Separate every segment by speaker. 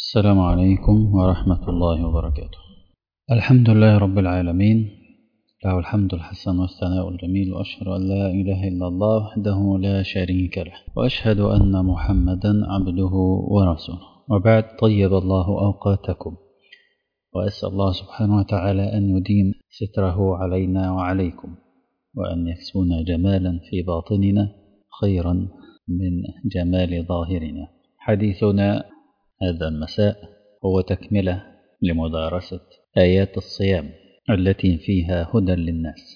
Speaker 1: السلام عليكم ورحمة الله وبركاته. الحمد لله رب العالمين، له الحمد الحسن والثناء الجميل، وأشهد أن لا إله إلا الله وحده لا شريك له، وأشهد أن محمدا عبده ورسوله. وبعد، طيب الله أوقاتكم، وأسأل الله سبحانه وتعالى أن يديم ستره علينا وعليكم، وأن يكسونا جمالا في باطننا خيرا من جمال ظاهرنا. حديثنا هذا المساء هو تكملة لمدارسة آيات الصيام التي فيها هدى للناس،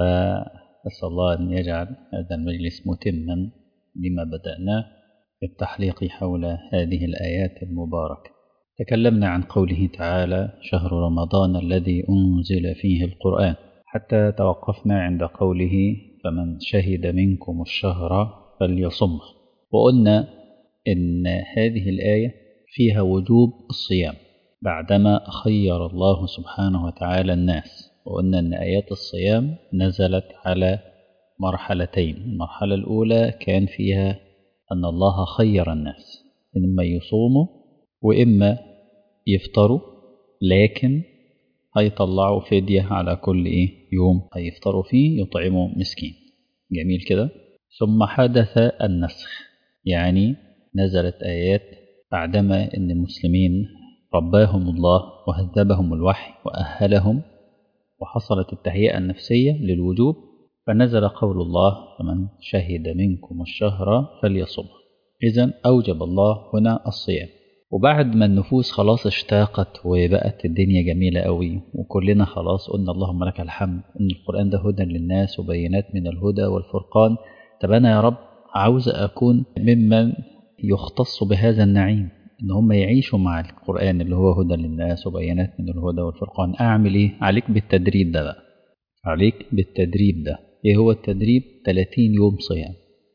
Speaker 1: فأسأل الله أن يجعل هذا المجلس متما لما بدأناه في التحليق حول هذه الآيات المباركة. تكلمنا عن قوله تعالى: شهر رمضان الذي أنزل فيه القرآن، حتى توقفنا عند قوله: فمن شهد منكم الشهر فليصمه. وقلنا إن هذه الآية فيها وجوب الصيام بعدما خير الله سبحانه وتعالى الناس. وقلنا أن آيات الصيام نزلت على مرحلتين. المرحلة الأولى كان فيها أن الله خير الناس، إما يصوموا وإما يفطروا، لكن هيطلعوا فدية على كل يوم هيفطروا فيه يطعموا مسكين. جميل كده. ثم حدث النسخ، يعني نزلت آيات بعدما أن المسلمين رباهم الله وهذبهم الوحي وأهلهم وحصلت التهيئة النفسية للوجوب، فنزل قول الله: فمن شهد منكم الشهر فليصم. إذن أوجب الله هنا الصيام. وبعد ما النفوس خلاص اشتاقت وبقت الدنيا جميلة قوي، وكلنا خلاص قلنا اللهم لك الحمد إن القرآن ده هدى للناس وبينات من الهدى والفرقان، طب أنا يا رب عاوز أكون ممن يختص بهذا النعيم، إن هم يعيشوا مع القرآن اللي هو هدى للناس وبينات من الهدى والفرقان. أعمل إيه؟ عليك بالتدريب ده بقى، عليك بالتدريب ده. إيه هو التدريب؟ 30 يوم صيام.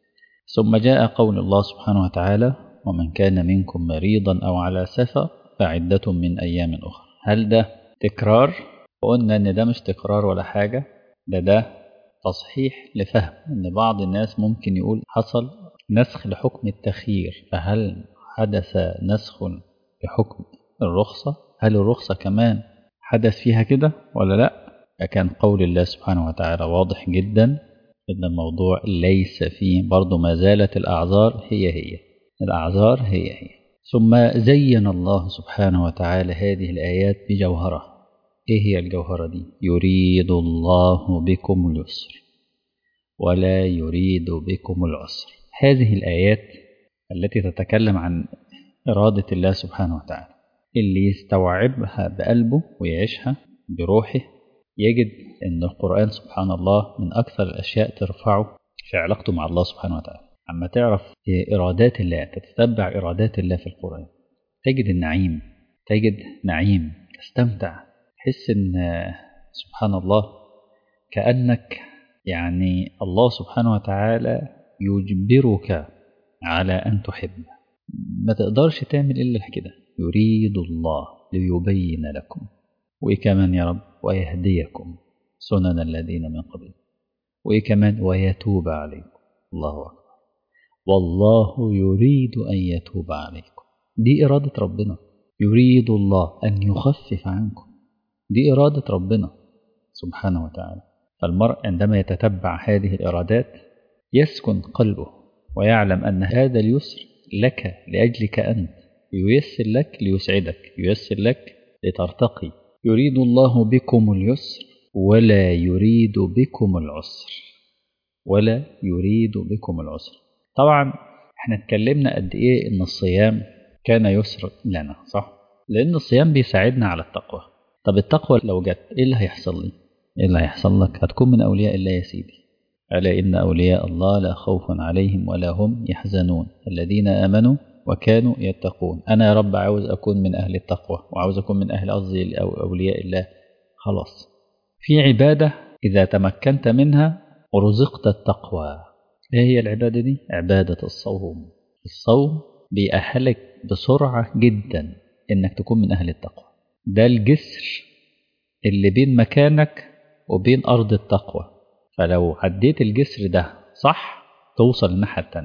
Speaker 1: ثم جاء قول الله سبحانه وتعالى: ومن كان منكم مريضا أو على سفر فعدة من أيام أخرى. هل ده تكرار؟ وقلنا إن ده مش تكرار ولا حاجة، ده تصحيح لفهم إن بعض الناس ممكن يقول حصل نسخ لحكم التخيير، فهل حدث نسخ لحكم الرخصة؟ هل الرخصة كمان حدث فيها كده ولا لا؟ فكان قول الله سبحانه وتعالى واضح جدا إن الموضوع ليس فيه، برضو ما زالت الأعذار هي الأعذار هي. ثم زين الله سبحانه وتعالى هذه الآيات بجوهرة. إيه هي الجوهرة دي؟ يريد الله بكم اليسر ولا يريد بكم العسر. هذه الآيات التي تتكلم عن إرادة الله سبحانه وتعالى، اللي يستوعبها بقلبه ويعيشها بروحه يجد أن القرآن سبحان الله من أكثر الأشياء ترفعه في علاقته مع الله سبحانه وتعالى. أما تعرف إرادات الله، تتتبع إرادات الله في القرآن، تجد النعيم، تجد نعيم، تستمتع، تحس أن سبحان الله كأنك يعني الله سبحانه وتعالى يجبرك على أن تحب. ما تقدرش تعمل إلا كده. يريد الله ليبين لكم، وإيه كمان يا رب؟ ويهديكم سنن الذين من قبل، وإيه كمان؟ ويتوب عليكم. الله أكبر. والله يريد أن يتوب عليكم. دي إرادة ربنا. يريد الله أن يخفف عنكم، دي إرادة ربنا سبحانه وتعالى. فالمرء عندما يتتبع هذه الإرادات يسكن قلبه ويعلم أن هذا اليسر لك لأجلك أنت، ييسر لك ليسعدك، ييسر لك لترتقي. يريد الله بكم اليسر ولا يريد بكم العسر، ولا يريد بكم العسر. طبعا احنا اتكلمنا قد ايه ان الصيام كان يسر لنا، صح؟ لان الصيام بيساعدنا على التقوى. طب التقوى لو جت ايه اللي هيحصل لي؟ ايه اللي هيحصل لك؟ هتكون من اولياء الله يا سيدي. ألا إن أولياء الله لا خوف عليهم ولا هم يحزنون الذين آمنوا وكانوا يتقون. أنا يا رب عاوز أكون من أهل التقوى، وعاوز أكون من أهل قصدي أو أولياء الله. خلاص، في عبادة إذا تمكنت منها ورزقت التقوى. إيه هي العبادة دي؟ عبادة الصوم. الصوم بيأهلك بسرعة جدا إنك تكون من أهل التقوى. ده الجسر اللي بين مكانك وبين أرض التقوى، فلو عديت الجسر ده صح توصل الناحية التانية.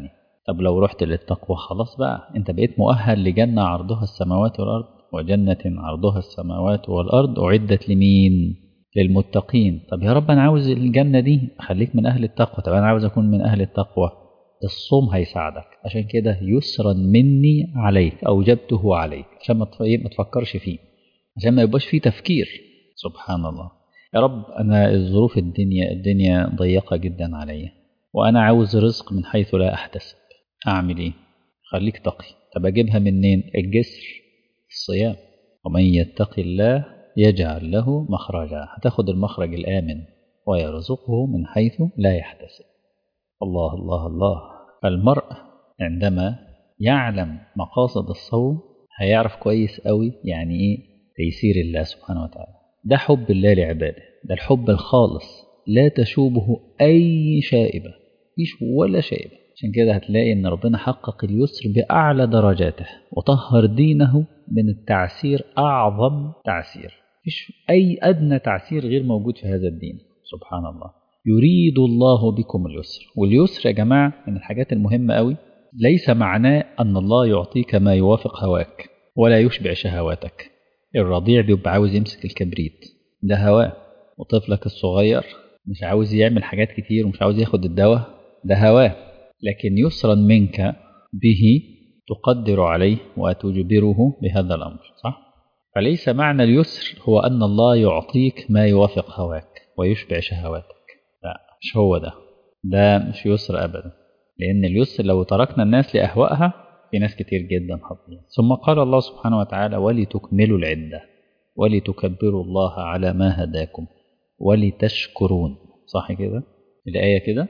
Speaker 1: طب لو رحت للتقوى خلاص بقى انت بقيت مؤهل لجنة عرضها السماوات والأرض، وجنة عرضها السماوات والأرض أعدت لمين؟ للمتقين. طب يا رب أنا عاوز الجنة دي، خليك من أهل التقوى. طب أنا عاوز أكون من أهل التقوى، الصوم هيساعدك. عشان كده يسرا مني عليك أوجبته عليك، عشان ما تفكرش فيه، عشان ما يبقاش فيه تفكير. سبحان الله. يا رب أنا الظروف الدنيا ضيقة جدا عليا، وأنا عاوز رزق من حيث لا أحتسب، أعمل إيه؟ خليك تقي. طب أجيبها منين؟ الجسر، الصيام. ومن يتق الله يجعل له مخرجا، هتاخد المخرج الآمن، ويرزقه من حيث لا يحتسب. الله الله الله. فالمرء عندما يعلم مقاصد الصوم هيعرف كويس قوي يعني إيه تيسير الله سبحانه وتعالى. ده حب الله لعباده، ده الحب الخالص لا تشوبه أي شائبة، مفيش ولا شائبة. عشان كده هتلاقي إن ربنا حقق اليسر بأعلى درجاته، وطهر دينه من التعسير أعظم تعسير. مفيش أي أدنى تعسير غير موجود في هذا الدين. سبحان الله. يريد الله بكم اليسر. واليسر يا جماعة من الحاجات المهمة قوي، ليس معناه أن الله يعطيك ما يوافق هواك ولا يشبع شهواتك. الرضيع بيبقى عاوز يمسك الكبريت، ده هواه. وطفلك الصغير مش عاوز يعمل حاجات كتير ومش عاوز ياخد الدواء، ده هواه. لكن يسرا منك به تقدر عليه وتجبره بهذا الأمر، صح؟ فليس معنى اليسر هو أن الله يعطيك ما يوافق هواك ويشبع شهواتك، لا، مش هو ده مش يسر أبدا. لأن اليسر لو تركنا الناس لأهوائها في ناس كتير جدا خطيئة. ثم قال الله سبحانه وتعالى ولتكملوا العدة ولتكبروا الله على ما هداكم ولتشكرون. صح كده الآية كده؟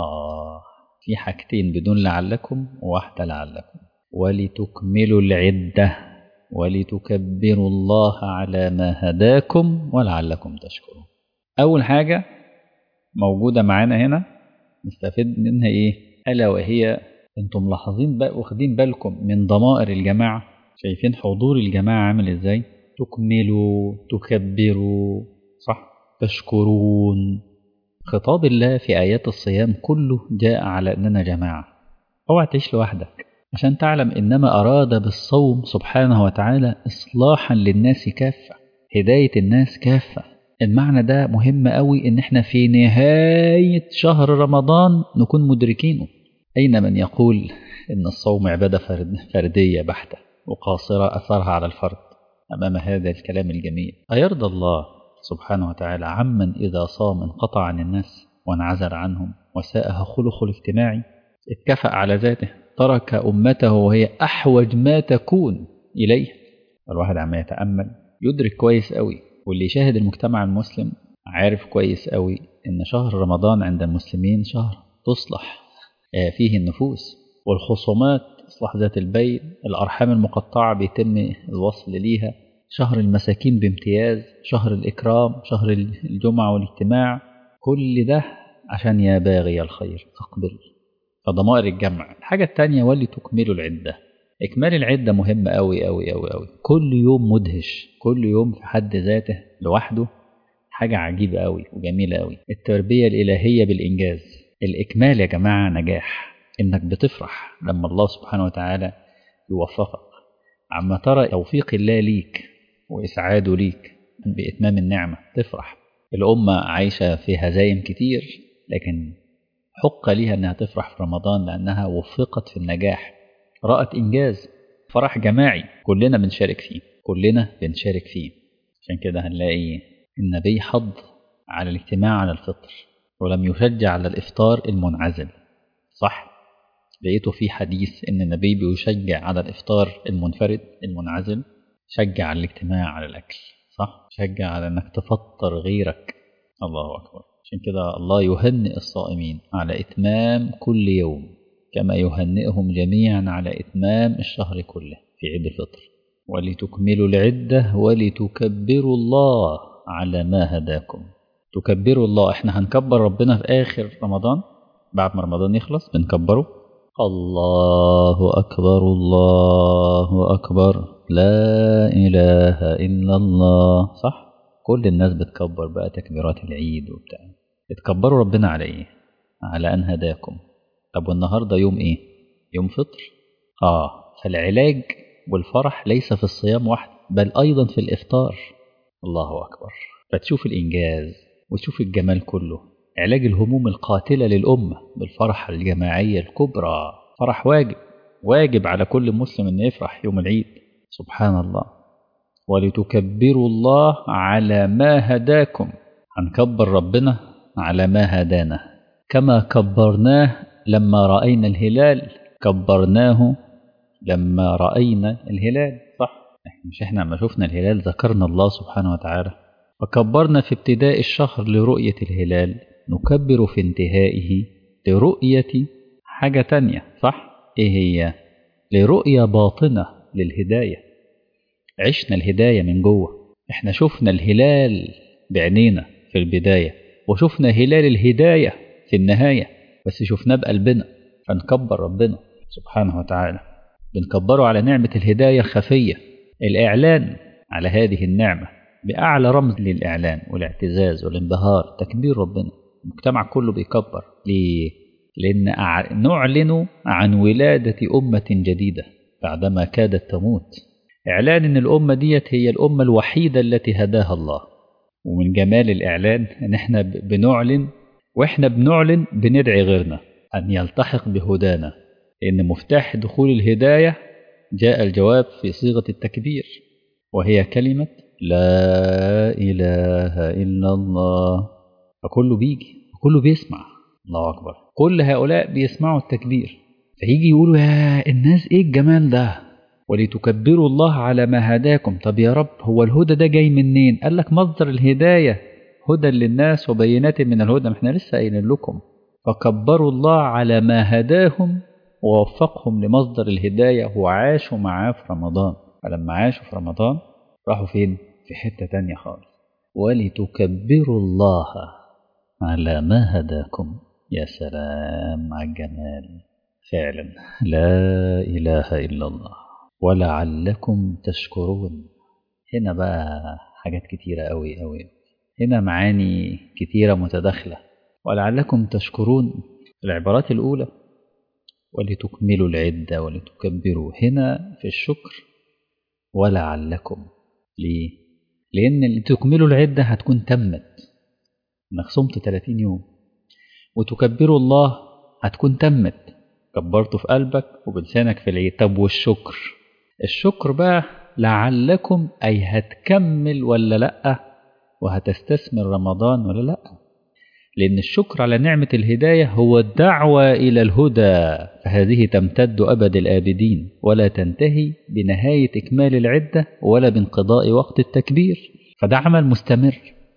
Speaker 1: في حاجتين بدون لعلكم وواحدة لعلكم. ولتكملوا العدة ولتكبروا الله على ما هداكم ولعلكم تشكرون. أول حاجة موجودة معانا هنا نستفيد منها إيه؟ ألا وهي أنتم ملاحظين بقى واخدين بالكم من ضمائر الجماعة؟ شايفين حضور الجماعة عامل إزاي؟ تكملوا، تكبروا، صح؟ تشكرون. خطاب الله في آيات الصيام كله جاء على أننا جماعة. اوعى تعيش لوحدك، عشان تعلم إنما أراد بالصوم سبحانه وتعالى إصلاحا للناس كافة، هداية الناس كافة. المعنى ده مهم قوي، إن احنا في نهاية شهر رمضان نكون مدركينه. أين من يقول إن الصوم عبادة فردية بحتة وقاصرة أثرها على الفرد؟ أمام هذا الكلام الجميل أيرضى الله سبحانه وتعالى عمن إذا صام انقطع عن الناس وانعزل عنهم وساءها خلق الاجتماعي، اتكفأ على ذاته، ترك أمته وهي أحوج ما تكون إليه. الواحد عم يتأمل يدرك كويس قوي، واللي يشاهد المجتمع المسلم عارف كويس قوي إن شهر رمضان عند المسلمين شهر تصلح فيه النفوس والخصومات، إصلاح ذات البين، الأرحام المقطعة بيتم الوصل ليها، شهر المساكين بامتياز، شهر الإكرام، شهر الجمعة والاجتماع. كل ده عشان يا باغي الخير أقبل. فضمائر الجمع. الحاجة التانية ولتكملوا العدة. إكمال العدة مهم أوي أوي أوي أوي. كل يوم مدهش، كل يوم في حد ذاته لوحده حاجة عجيبة أوي وجميلة أوي. التربية الإلهية بالإنجاز. الإكمال يا جماعة نجاح، إنك بتفرح لما الله سبحانه وتعالى يوفقك، عما ترى توفيق الله ليك وإسعاده ليك بإتمام النعمة تفرح. الأمة عايشة في هزايم كتير، لكن حق ليها أنها تفرح في رمضان لأنها وفقت في النجاح، رأت إنجاز، فرح جماعي كلنا بنشارك فيه، كلنا بنشارك فيه. عشان كده هنلاقي النبي حض على الاجتماع على الفطر ولم يشجع على الإفطار المنعزل، صح؟ لقيته في حديث إن النبي بيشجع على الإفطار المنفرد المنعزل، شجع على الاجتماع على الأكل، صح؟ شجع على أنك تفطر غيرك. الله أكبر. عشان كده الله يهنئ الصائمين على إتمام كل يوم كما يهنئهم جميعا على إتمام الشهر كله في عيد الفطر. ولتكملوا العدة ولتكبروا الله على ما هداكم. تكبروا الله، احنا هنكبر ربنا في آخر رمضان بعد ما رمضان يخلص بنكبره الله أكبر الله أكبر لا إله إلا الله، صح؟ كل الناس بتكبر بقى تكبيرات العيد وبتاع. بتكبروا ربنا على إيه؟ على أن هداكم. طب والنهاردة يوم إيه؟ يوم فطر. فالعلاج والفرح ليس في الصيام وحده، بل أيضا في الإفطار. الله أكبر. فتشوف الإنجاز وتشوف الجمال كله. علاج الهموم القاتلة للأمة بالفرحة الجماعية الكبرى. فرح واجب على كل مسلم أن يفرح يوم العيد. سبحان الله. ولتكبروا الله على ما هداكم. هنكبر ربنا على ما هدانا، كما كبرناه لما رأينا الهلال، كبرناه لما رأينا الهلال. صح؟ مش احنا لما شفنا الهلال ذكرنا الله سبحانه وتعالى، فكبرنا في ابتداء الشهر لرؤية الهلال، نكبر في انتهائه لرؤية حاجة تانية. صح؟ ايه هي؟ لرؤية باطنة للهداية. عشنا الهداية من جوه. احنا شفنا الهلال بعينينا في البداية، وشفنا هلال الهداية في النهاية، بس شفناه بقلبنا، فنكبر ربنا سبحانه وتعالى. بنكبره على نعمة الهداية الخفية، الإعلان على هذه النعمة بأعلى رمز للإعلان والاعتزاز والانبهار، تكبير ربنا. المجتمع كله بيكبر. ليه؟ لأن نعلن عن ولادة أمة جديدة بعدما كادت تموت. إعلان أن الأمة ديت هي الأمة الوحيدة التي هداها الله. ومن جمال الإعلان أن احنا بنعلن، وإحنا بنعلن بندعي غيرنا أن يلتحق بهدانا، لأن مفتاح دخول الهداية جاء الجواب في صيغة التكبير، وهي كلمة لا إله إلا الله. فكله بيجي وكله بيسمع. الله أكبر. كل هؤلاء بيسمعوا التكبير، فيجي يقولوا يا الناس إيه الجمال ده، ولتكبروا الله على ما هداكم. طب يا رب هو الهدى ده جاي منين؟ قال لك مصدر الهداية هدى للناس وبينات من الهدى. احنا لسه قايلين لكم فكبروا الله على ما هداهم ووفقهم لمصدر الهداية، وعاشوا معاه في رمضان. فلما عاشوا في رمضان راحوا فين؟ في حتة تانية خالص. ولتكبروا الله على ما هداكم. يا سلام على الجمال فعلا. لا إله إلا الله. ولعلكم تشكرون. هنا بقى حاجات كتيرة أوي، هنا معاني كتيرة متداخلة. ولعلكم تشكرون العبارات الأولى، ولتكملوا العدة ولتكبروا. هنا في الشكر ولعلكم. ليه؟ لأن لتكملوا العدة هتكون تمت، انك صمت 30 يوم، وتكبروا الله هتكون تمت، كبرته في قلبك وبلسانك في العيد. طب والشكر؟ الشكر بقى لعلكم، أي هتكمل ولا لأ، وهتستثمر رمضان ولا لأ. لأن الشكر على نعمة الهداية هو الدعوة إلى الهدى، فهذه تمتد أبد الآبدين ولا تنتهي بنهاية إكمال العدة ولا بانقضاء وقت التكبير. فده عمل مستمر،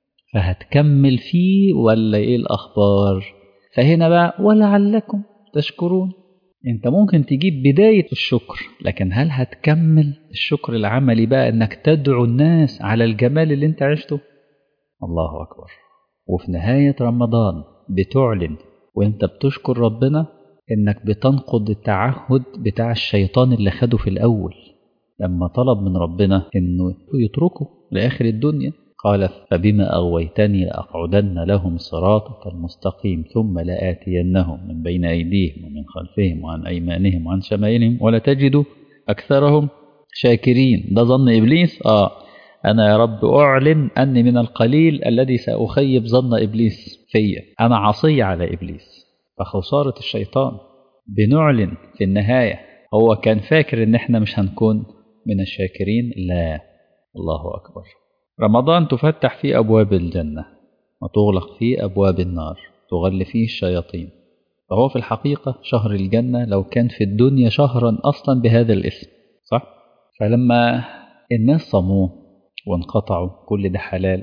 Speaker 1: فهتكمل فيه ولا إيه الأخبار؟ فهنا بقى ولعلكم تشكرون. انت ممكن تجيب بداية الشكر، لكن هل هتكمل الشكر العملي بقى انك تدعو الناس على الجمال اللي انت عشته؟ الله أكبر. وفي نهاية رمضان بتعلن وانت بتشكر ربنا انك بتنقض التعهد بتاع الشيطان اللي خده في الأول لما طلب من ربنا انه يتركه لآخر الدنيا. قال فبما أغويتني لأقعدن لهم صراطك المستقيم ثم لآتينهم من بين أيديهم ومن خلفهم وعن أيمانهم وعن شمائلهم ولا تجد أكثرهم شاكرين. ده ظن إبليس. أنا يا رب أعلن أني من القليل الذي سأخيب ظن إبليس فيا، أنا عصي على إبليس. فخسارة الشيطان. بنعلن في النهاية. هو كان فاكر إن احنا مش هنكون من الشاكرين. لا. الله أكبر. رمضان تفتح فيه أبواب الجنة وتغلق فيه أبواب النار، تغل فيه الشياطين. فهو في الحقيقة شهر الجنة لو كان في الدنيا شهرا أصلا بهذا الاسم. صح؟ فلما الناس صموه وانقطعوا كل ده حلال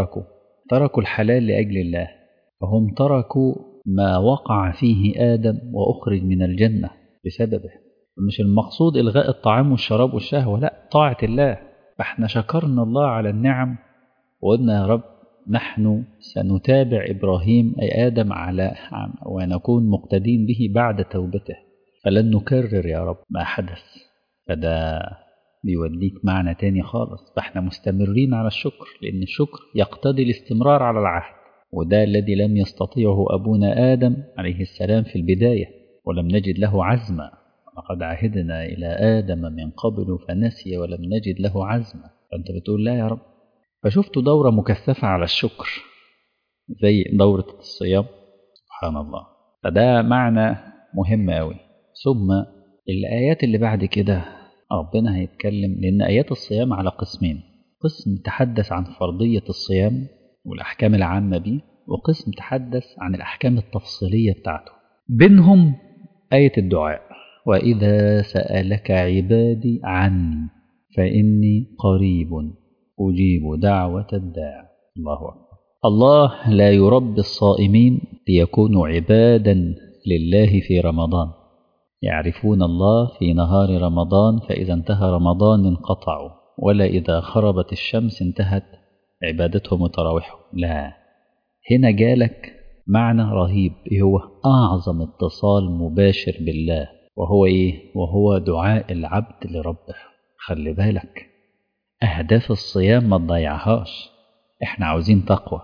Speaker 1: وتركوا الحلال لأجل الله، فهم تركوا ما وقع فيه آدم وأخرج من الجنة بسببه. مش المقصود إلغاء الطعام والشراب والشهوة، لا، طاعة الله. فاحنا شكرنا الله على النعم وقلنا يا رب نحن سنتابع إبراهيم أي آدم على ونكون مقتدين به بعد توبته، فلن نكرر يا رب ما حدث. فده بيوديك معنى تاني خالص. فاحنا مستمرين على الشكر، لأن الشكر يقتضي الاستمرار على العهد، وده الذي لم يستطيعه أبونا آدم عليه السلام في البداية، ولم نجد له عزما. لقد عهدنا إلى آدم من قبل فنسي ولم نجد له عزما. فأنت بتقول لا يا رب. فشفت دورة مكثفة على الشكر زي دورة الصيام. سبحان الله. فده معنى مهم أوي. ثم الآيات اللي بعد كده ربنا هيتكلم، لأن آيات الصيام على قسمين: قسم تحدث عن فرضية الصيام والأحكام العامة به، وقسم تحدث عن الأحكام التفصيلية بتاعته. بينهم آية الدعاء: وإذا سألك عبادي عني فإني قريب أجيب دعوة الداع. الله أكبر. الله لا يربي الصائمين ليكونوا عبادا لله في رمضان، يعرفون الله في نهار رمضان، فإذا انتهى رمضان انقطعوا، ولا إذا خربت الشمس انتهت عبادتهم وتراويحهم. لا، هنا جالك معنى رهيب. إيه هو؟ أعظم اتصال مباشر بالله، وهو إيه؟ وهو دعاء العبد لربه. خلي بالك، أهداف الصيام ما تضيعهاش. إحنا عاوزين تقوى،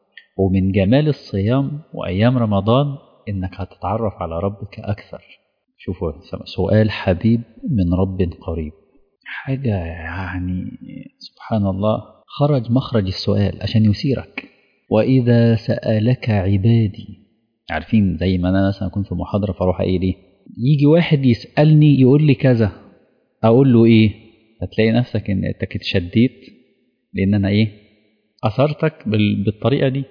Speaker 1: ومن جمال الصيام وأيام رمضان إنك هتتعرف على ربك أكثر. شوفوا، سؤال حبيب من رب قريب، حاجة يعني سبحان الله. خرج مخرج السؤال عشان يثيرك. وإذا سألك عبادي، عارفين زي ما أنا مثلا أكون في محاضرة فاروح إيه ليه يجي واحد يسألني يقول لي كذا، أقول له إيه؟ هتلاقي نفسك إن أنت اتشديت، لأن أنا إيه؟ أثرتك بالطريقة دي.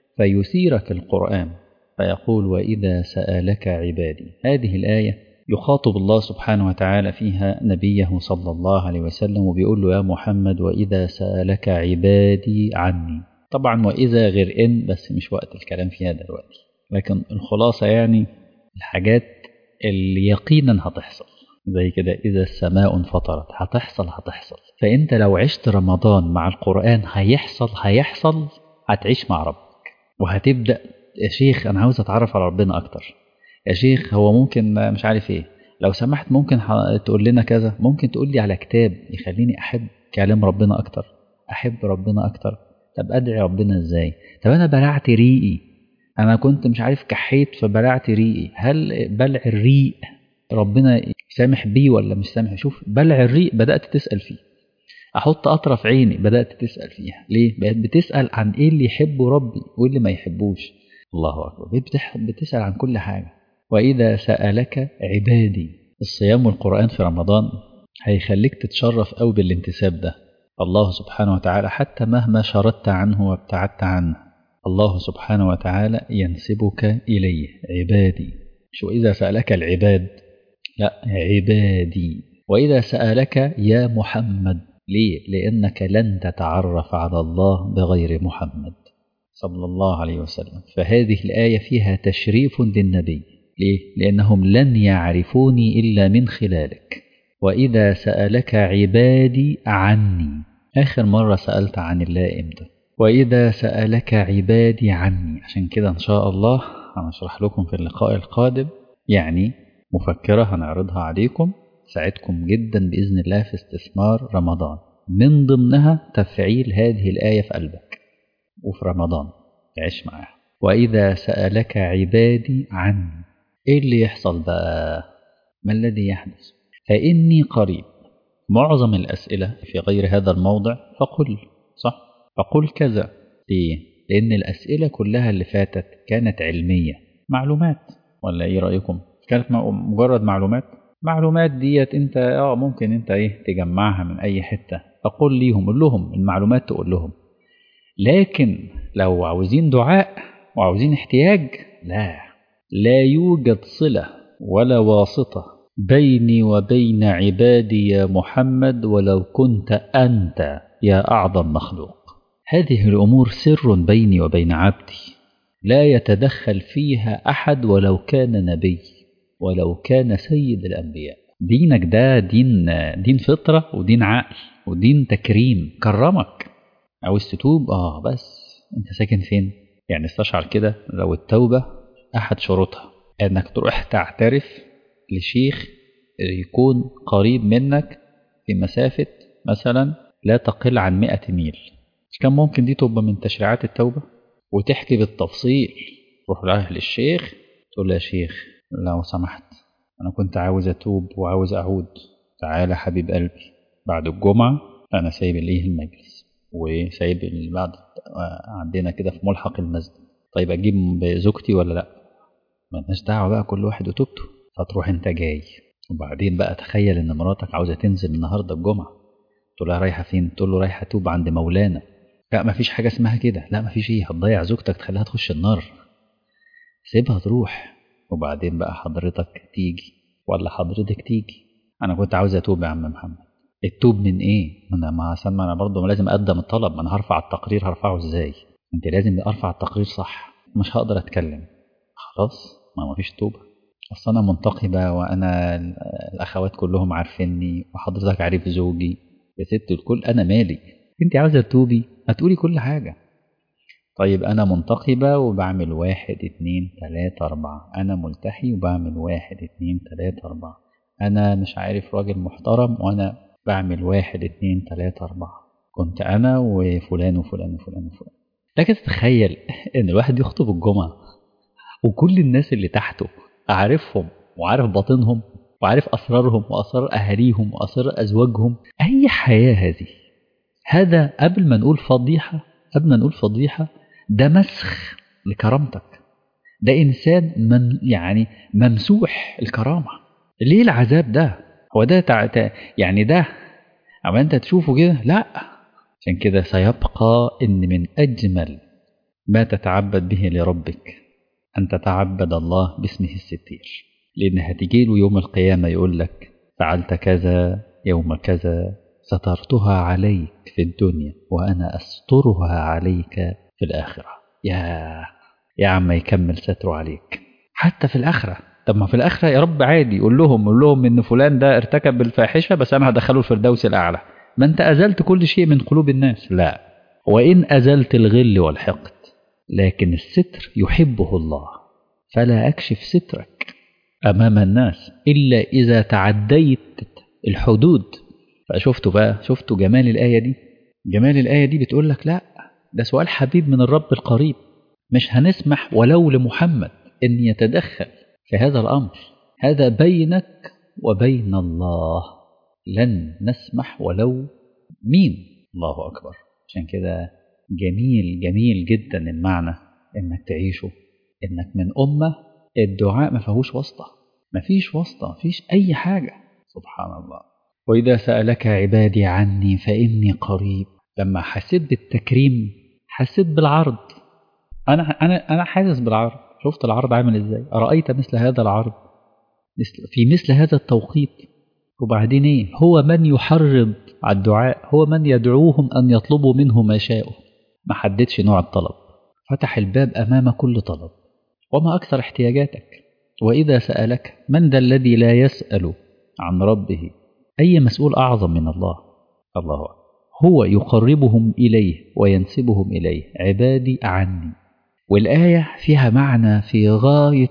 Speaker 1: فيثيرك القرآن فيقول: وإذا سألك عبادي. هذه الآية يخاطب الله سبحانه وتعالى فيها نبيه صلى الله عليه وسلم، وبيقول له: يا محمد وإذا سألك عبادي عني. طبعا وإذا غير إن، بس مش وقت الكلام فيها دلوقتي، لكن الخلاصة يعني الحاجات اللي يقينا هتحصل زي كده. إذا السماء انفطرت، هتحصل. فأنت لو عشت رمضان مع القرآن هيحصل. هتعيش مع ربك وهتبدأ: يا شيخ أنا عاوز أتعرف على ربنا أكتر. يا شيخ هو ممكن مش عارف إيه، لو سمحت ممكن تقول لنا كذا، ممكن تقول لي على كتاب يخليني أحب كلام ربنا أكتر، أحب ربنا أكتر. طب أدعي ربنا إزاي؟ طب أنا بلعت ريقي، أنا كنت مش عارف كحيت فبلعت ريقي، هل بلع الريق ربنا سامح بيه ولا مش سامح؟ شوف، بلع الريق بدأت تسأل فيه. أحط أطرف عيني بدأت تسأل فيها. ليه؟ بقيت بتسأل عن إيه اللي يحبه ربي وإيه اللي ما يحبوش. الله أكبر. بتسأل عن كل حاجة. وإذا سألك عبادي. الصيام والقرآن في رمضان هيخليك تتشرف أوي بالانتساب ده. الله سبحانه وتعالى حتى مهما شردت عنه وابتعدت عنه، الله سبحانه وتعالى ينسبك إليه. عبادي. شو إذا سألك العباد؟ لا، عبادي. وإذا سألك يا محمد. ليه؟ لأنك لن تتعرف على الله بغير محمد صلى الله عليه وسلم. فهذه الآية فيها تشريف للنبي. ليه؟ لأنهم لن يعرفوني إلا من خلالك. وإذا سألك عبادي عني. آخر مرة سألت عن الله إمتى؟ وإذا سألك عبادي عني. عشان كده إن شاء الله هنشرح لكم في اللقاء القادم يعني مفكرة هنعرضها عليكم تساعدكم جدا بإذن الله في استثمار رمضان، من ضمنها تفعيل هذه الآية في قلبك وفي رمضان تعيش معاها. وإذا سألك عبادي عني. إيه اللي يحصل بقى؟ ما الذي يحدث؟ فإني قريب. معظم الأسئلة في غير هذا الموضع فقل صح، فقل كذا. ليه؟ لأن الأسئلة كلها اللي فاتت كانت علمية، معلومات، ولا إيه رأيكم؟ كانت مجرد معلومات ديت انت ممكن انت تجمعها من اي حتة. فقل ليهم، قل لهم المعلومات، تقول لهم. لكن لو عاوزين دعاء وعاوزين احتياج، لا يوجد صلة ولا واسطة بيني وبين عبادي يا محمد ولو كنت أنت يا أعظم مخلوق. هذه الأمور سر بيني وبين عبدي لا يتدخل فيها أحد ولو كان نبي ولو كان سيد الأنبياء. دينك ده دين فطرة ودين عقل ودين تكريم، كرمك. عاوز تتوب بس انت ساكن فين؟ يعني استشعر كده، لو التوبة أحد شروطها انك تروح تعترف لشيخ يكون قريب منك في مسافة مثلا لا تقل عن 100 ميل. مش كان ممكن دي تبقى من تشريعات التوبة؟ وتحكي بالتفصيل، تروح لأهل الشيخ تقول له: يا شيخ لو سمحت أنا كنت عاوز أتوب وعاوز أعود. تعالى حبيب قلبي، بعد الجمعة أنا سايب المجلس وسايب بعد عندنا كده في ملحق المسجد. طيب أجيب زوجتي ولا لأ؟ مالناش دعوة بقى، كل واحد وتوبته. فتروح أنت جاي، وبعدين بقى تخيل إن مراتك عاوزة تنزل النهاردة الجمعة، تقول لها رايحة فين؟ تقول له رايحة توب عند مولانا. لا مفيش حاجة اسمها كده، لا مفيش إيه، هتضيع زوجتك تخليها تخش النار. سيبها تروح، وبعدين بقى حضرتك تيجي ولا حضرتك تيجي. أنا كنت عاوز أتوب يا عم محمد. التوب من إيه؟ أنا ما سمع، أنا برضه لازم أقدم الطلب، ما أنا هرفع التقرير، هرفعه إزاي؟ أنت لازم أرفع التقرير صح، مش هقدر أتكلم. خلاص ما فيش توبة. أصل أنا منتقبة، وأنا الأخوات كلهم عارفيني، وحضرتك عارف زوجي. يا ست الكل، أنا مالي؟ أنت عاوزة تتوبي هتقولي كل حاجة. طيب أنا منتقبة وبعمل 1 2 3 4، أنا ملتحي وبعمل 1 2 3 4، أنا مش عارف راجل محترم وأنا بعمل 1 2 3 4، كنت أنا وفلان وفلان وفلان وفلان. لكن تتخيل إن الواحد يخطب الجمعة وكل الناس اللي تحته عارفهم، وعارف باطنهم، وعارف أسرارهم وأسرار أهاليهم وأسرار أزواجهم. أي حياة هذه؟ هذا قبل ما نقول فضيحة، قبل ما نقول فضيحة، ده مسخ لكرامتك. ده إنسان من يعني ممسوح الكرامة. ليه العذاب ده؟ هو ده يعني ده أما أنت تشوفه كده؟ لا. عشان كده سيبقى إن من أجمل ما تتعبد به لربك أن تتعبد الله باسمه الستير، لأن هتجيله يوم القيامة يقول لك فعلت كذا يوم كذا، سترتها عليك في الدنيا وأنا أسترها عليك في الآخرة. يا عم يكمل ستره عليك حتى في الآخرة. طب ما في الآخرة يا رب عادي، قول لهم إن فلان ده ارتكب الفاحشة بس أنا هدخله الفردوس الأعلى. ما أنت أزلت كل شيء من قلوب الناس. لا، وإن أزلت الغل والحقد، لكن الستر يحبه الله، فلا أكشف سترك أمام الناس إلا إذا تعديت الحدود. فشفتوا بقى، شفتوا جمال الآية دي؟ جمال الآية دي بتقول لك لا، ده سؤال حبيب من الرب القريب، مش هنسمح ولو لمحمد أن يتدخل في هذا الأمر، هذا بينك وبين الله، لن نسمح ولو مين. الله أكبر. عشان كده جميل جميل جدا المعنى إنك تعيشه، إنك من أمة الدعاء ما فيهوش واسطة، ما فيش واسطة، ما فيش أي حاجة. سبحان الله. وإذا سألك عبادي عني فإني قريب. لما حسيت بالتكريم حسيت بالعرض. أنا حاسس بالعرض. شفت العرض عامل إزاي؟ أرأيت مثل هذا العرض في مثل هذا التوقيت؟ وبعدين إيه؟ هو من يحرض على الدعاء، هو من يدعوهم أن يطلبوا منه ما شاءوا. ما حددش نوع الطلب، فتح الباب أمام كل طلب. وما أكثر احتياجاتك. وإذا سألك من ذا الذي لا يسأل عن ربه؟ أي مسؤول أعظم من الله؟ الله هو يقربهم إليه وينسبهم إليه. عبادي عني. والآية فيها معنى في غاية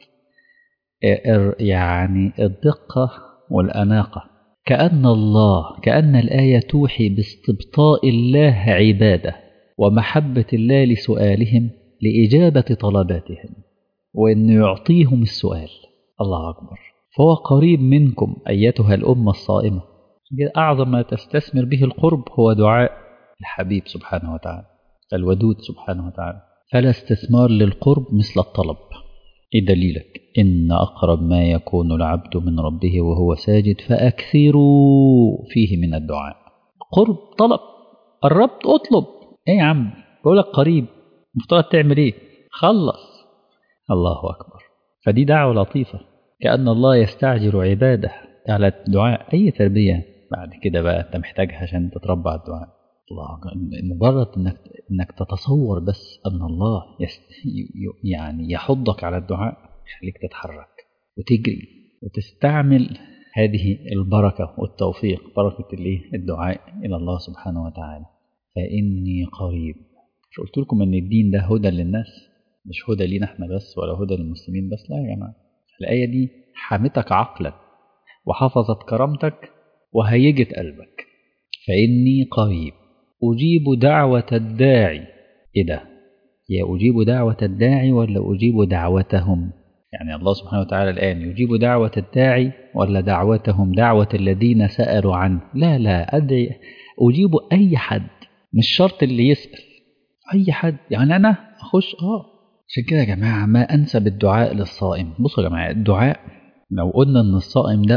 Speaker 1: يعني الدقة والأناقة. كأن الآية توحي باستبطاء الله عباده ومحبة الله لسؤالهم لإجابة طلباتهم، وأنه يعطيهم السؤال. الله أكبر. فهو قريب منكم أيتها الأمة الصائمة. أعظم ما تستثمر به القرب هو دعاء الحبيب سبحانه وتعالى الودود سبحانه وتعالى. فلا استثمار للقرب مثل الطلب. إيه دليلك؟ إن أقرب ما يكون العبد من ربه وهو ساجد فأكثروا فيه من الدعاء. قرب، طلب، قربت اطلب. إيه يا عم بقولك قريب، مفترض تعمل إيه؟ خلص. الله أكبر. فدي دعوة لطيفة، كأن الله يستعجل عباده على الدعاء. أي تربية بعد كده بقى أنت محتاجها عشان تتربى على الدعاء. الله أكبر. مجرد إنك تتصور بس أن الله يعني يحضك على الدعاء، يخليك تتحرك وتجري وتستعمل هذه البركة والتوفيق، بركة الدعاء إلى الله سبحانه وتعالى. فإني قريب. مش قلت لكم أن الدين ده هدى للناس؟ مش هدى لينا احنا بس ولا هدى للمسلمين بس، لا يا جماعة. الآية دي حمتك عقلك وحفظت كرامتك وهيجت قلبك. فإني قريب أجيب دعوة الداعي. إيه ده؟ يا أجيب دعوة الداعي ولا أجيب دعوتهم؟ يعني الله سبحانه وتعالى الآن يجيب دعوة الداعي ولا دعوتهم دعوة الذين سألوا عنه؟ لا أدعي أجيب أي حد، مش شرط اللي يسأل، أي حد. يعني أنا أخش عشان كده يا جماعة ما أنسب الدعاء للصائم. بصوا يا جماعة، الدعاء لو قلنا أن الصائم ده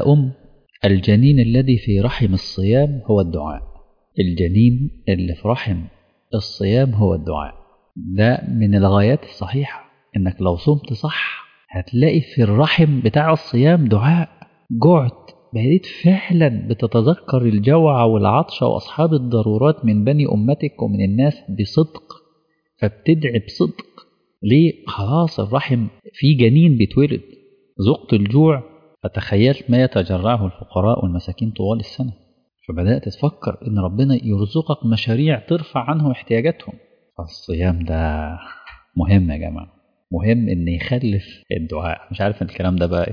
Speaker 1: الجنين الذي في رحم الصيام هو الدعاء. الجنين اللي في رحم الصيام هو الدعاء. ده من الغايات الصحيحة، إنك لو صمت صح هتلاقي في الرحم بتاع الصيام دعاء. جعت بقيت فعلا بتتذكر الجوع والعطش وأصحاب الضرورات من بني أمتك ومن الناس بصدق، فبتدعي بصدق. ليه؟ خلاص الرحم في جنين بيتولد. ذقت الجوع فتخيلت ما يتجرعه الفقراء والمساكين طوال السنة، فبدأت تفكر إن ربنا يرزقك مشاريع ترفع عنه احتياجاتهم. فالصيام ده مهم يا جماعة، مهم إن يخلف الدعاء. مش عارف الكلام ده بقى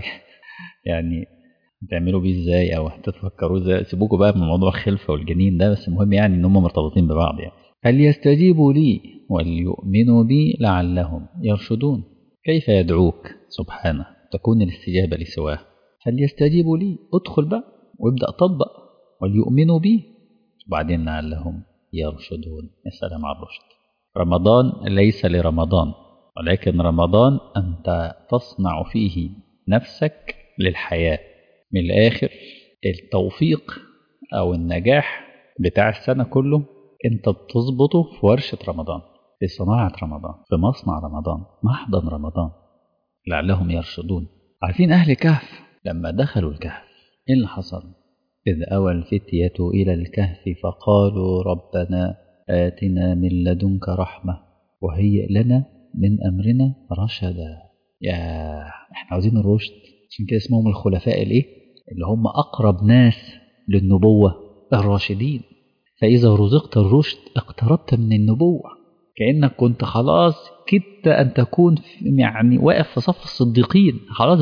Speaker 1: يعني تعملوا بيه ازاي او هتتفكروا ازاي، سيبوكوا بقى من موضوع الخلفة والجنين ده، بس المهم يعني ان هم مرتبطين ببعض. يعني فليستجيبوا لي وليؤمنوا بي لعلهم يرشدون. كيف يدعوك سبحانه تكون الاستجابة لسواه؟ فليستجيبوا لي، ادخل بقى وابدأ طبق، وليؤمنوا بي وبعدين لعلهم يرشدون. يا سلام على الرشد. رمضان ليس لرمضان، ولكن رمضان أنت تصنع فيه نفسك للحياة. من الآخر التوفيق أو النجاح بتاع السنة كله أنت بتظبطه في ورشة رمضان، في صناعة رمضان، في مصنع رمضان، محضن رمضان، لعلهم يرشدون. عارفين أهل كهف لما دخلوا الكهف إيه اللي حصل؟ إذ أوى الفتية إلى الكهف فقالوا ربنا آتنا من لدنك رحمة وهيئ لنا من أمرنا رشدا. يا إحنا عاوزين الرشد، عشان كده اسمهم الخلفاء اللي هم أقرب ناس للنبوة، الراشدين. فإذا رزقت الرشد اقتربت من النبوة، كأنك كنت خلاص كدت أن تكون يعني واقف في صف الصديقين، خلاص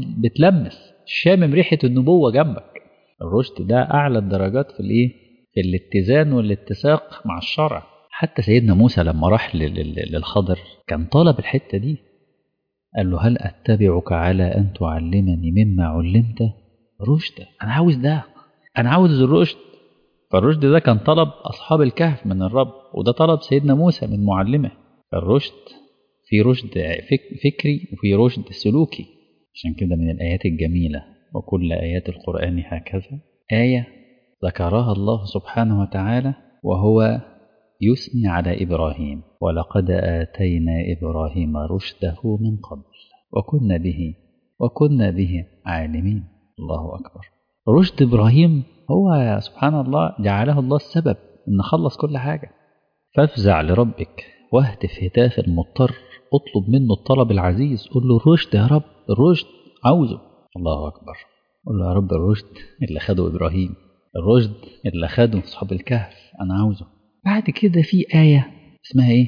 Speaker 1: بتلمس شامم ريحة النبوة جنبك. الرشد ده أعلى الدرجات في الاتزان والاتساق مع الشرع. حتى سيدنا موسى لما راح للخضر كان طالب الحتة دي، قال له هل أتبعك على أن تعلمني مما علمت رشدا؟ أنا عاوز ده، أنا عاوز الرشد. فالرشد ده كان طلب أصحاب الكهف من الرب، وده طلب سيدنا موسى من معلمه. الرشد في رشد فكري وفي رشد سلوكي. عشان كده من الآيات الجميلة، وكل آيات القرآن هكذا، آية ذكرها الله سبحانه وتعالى وهو يثني على إبراهيم: ولقد آتينا إبراهيم رشده من قبل وكنا به عالمين. الله أكبر. رشد إبراهيم هو سبحان الله جعله الله السبب إن خلص كل حاجة. فافزع لربك واهتف هتاف المضطر، اطلب منه الطلب العزيز، قل له الرشد يا رب، الرشد عاوزه. الله أكبر. قل له يا رب الرشد اللي خده إبراهيم، الرشد اللي خده أصحاب الكهف، أنا عاوزه. بعد كده في آية اسمها إيه؟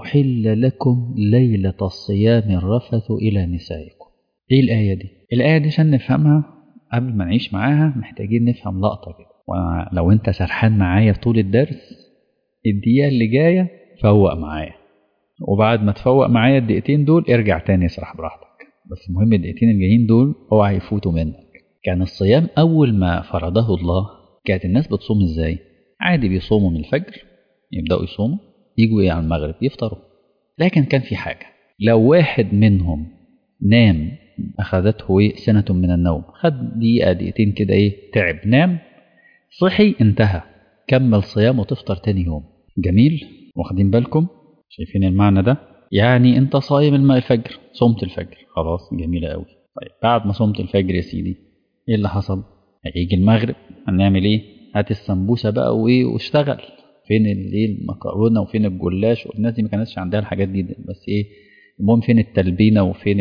Speaker 1: أحل لكم ليلة الصيام الرفث إلى نسائكم. إيه الآية دي؟ الآية دي عشان نفهمها قبل ما نعيش معاها محتاجين نفهم لقطة كده. ولو أنت سرحان معايا طول الدرس، الدقيقة اللي جاية فوق معايا، وبعد ما تفوق معايا الدقيقتين دول ارجع تاني اسرح براحتك. بس المهم الدقيقتين الجايين دول اوعى يفوتوا منك. كان الصيام أول ما فرضه الله كانت الناس بتصوم إزاي؟ عادي بيصوموا من الفجر، يبدأوا يصوموا، يجوا على المغرب يفطروا. لكن كان في حاجة، لو واحد منهم نام أخذته سنة من النوم، خد دقيقة دقيقتين كده تعب، نام، صحي، انتهى، كمل صيام وتفطر تاني يوم. جميل؟ واخدين بالكم؟ شايفين المعنى ده؟ يعني انت صايم الفجر، صمت الفجر، خلاص جميلة قوي. طيب بعد ما صمت الفجر يا سيدي ايه اللي حصل؟ هيجي المغرب هنعمل ايه؟ هات السمبوسة بقى واشتغل. فين المكرونة وفين الجلاش؟ والناس دي ما كانتش عندها الحاجات دي، بس المهم فين التلبينة وفين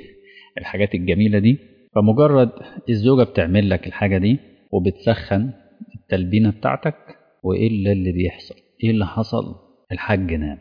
Speaker 1: الحاجات الجميلة دي. فمجرد الزوجة بتعمل لك الحاجة دي وبتسخن التلبينة بتاعتك، وإلا اللي بيحصل إيه اللي حصل؟ الحاج نام.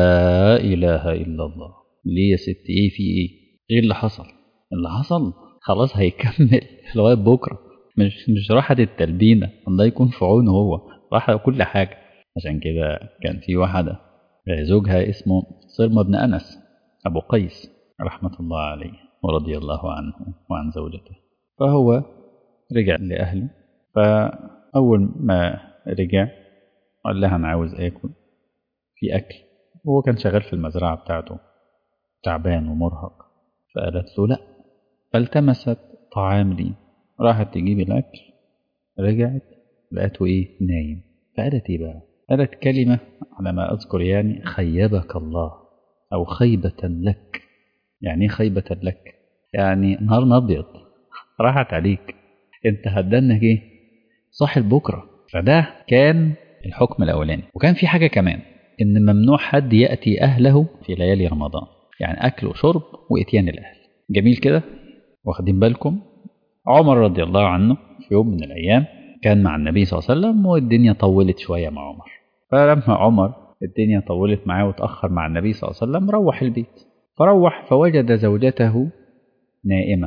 Speaker 1: لا إله إلا الله. ليه يا ستي؟ في إيه اللي حصل؟ اللي حصل خلاص هيكمل لغاية بكرة. مش راحت التلبينة، الله يكون في عونه، هو راح كل حاجة. عشان كده كان في واحدة زوجها اسمه صرمة بن أنس أبو قيس رحمة الله عليه، ورضي الله عنه وعن زوجته. فهو رجع لأهله، فأول ما رجع قال لها أنا عاوز آكل، في أكل. هو كان شغال في المزرعة بتاعته تعبان ومرهق، فقالت له لا، فالتمست طعام لي، راحت تجيب الأكل، رجعت لقيته نايم. فقالت بقى؟ قالت كلمة على ما أذكر يعني خيبك الله، أو خيبة لك. يعني خيبة لك؟ يعني نهار أبيض راحت عليك، انت هتدنك صاحي بكرة. فده كان الحكم الأولاني. وكان في حاجة كمان، إن ممنوع حد يأتي أهله في ليالي رمضان، يعني أكل وشرب وإتيان الأهل. جميل كده؟ واخدين بالكم؟ عمر رضي الله عنه في يوم من الأيام كان مع النبي صلى الله عليه وسلم، والدنيا طولت شوية مع عمر. فلما عمر الدنيا طولت معاه وتأخر مع النبي صلى الله عليه وسلم، روح البيت. فروح فوجد زوجته نائمة.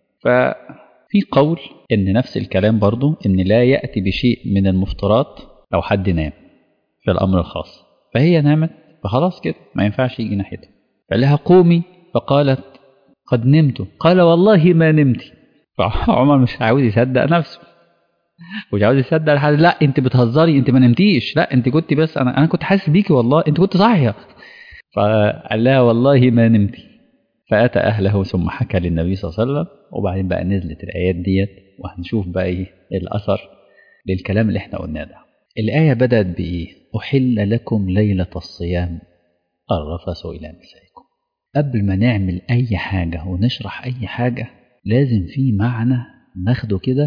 Speaker 1: ففي قول إن نفس الكلام برضو، إن لا يأتي بشيء من المفطرات لو حد نام في الأمر الخاص. فهي نامت، فخلاص كده ما ينفعش يجي ناحيتها. فقال لها قومي، فقالت قد نمت. قال والله ما نمت. فعمر مش عاوز يصدق نفسه، مش عاوز يصدق الحاجة. لا انت بتهزري، انت ما نمتيش، لا انت كنت، بس انا كنت حاسس بيكي والله، انت كنت صاحيه. فقال لها والله ما نمت. فأتى أهله ثم حكى للنبي صلى الله عليه وسلم. وبعدين بقى نزلت الآيات ديت، وهنشوف بقى الأثر للكلام اللي احنا قلناه ده. الآية بدأت بإيه؟ أحل لكم ليلة الصيام الرفث إلى نسائكم. قبل ما نعمل أي حاجة ونشرح أي حاجة لازم في معنى ناخده كده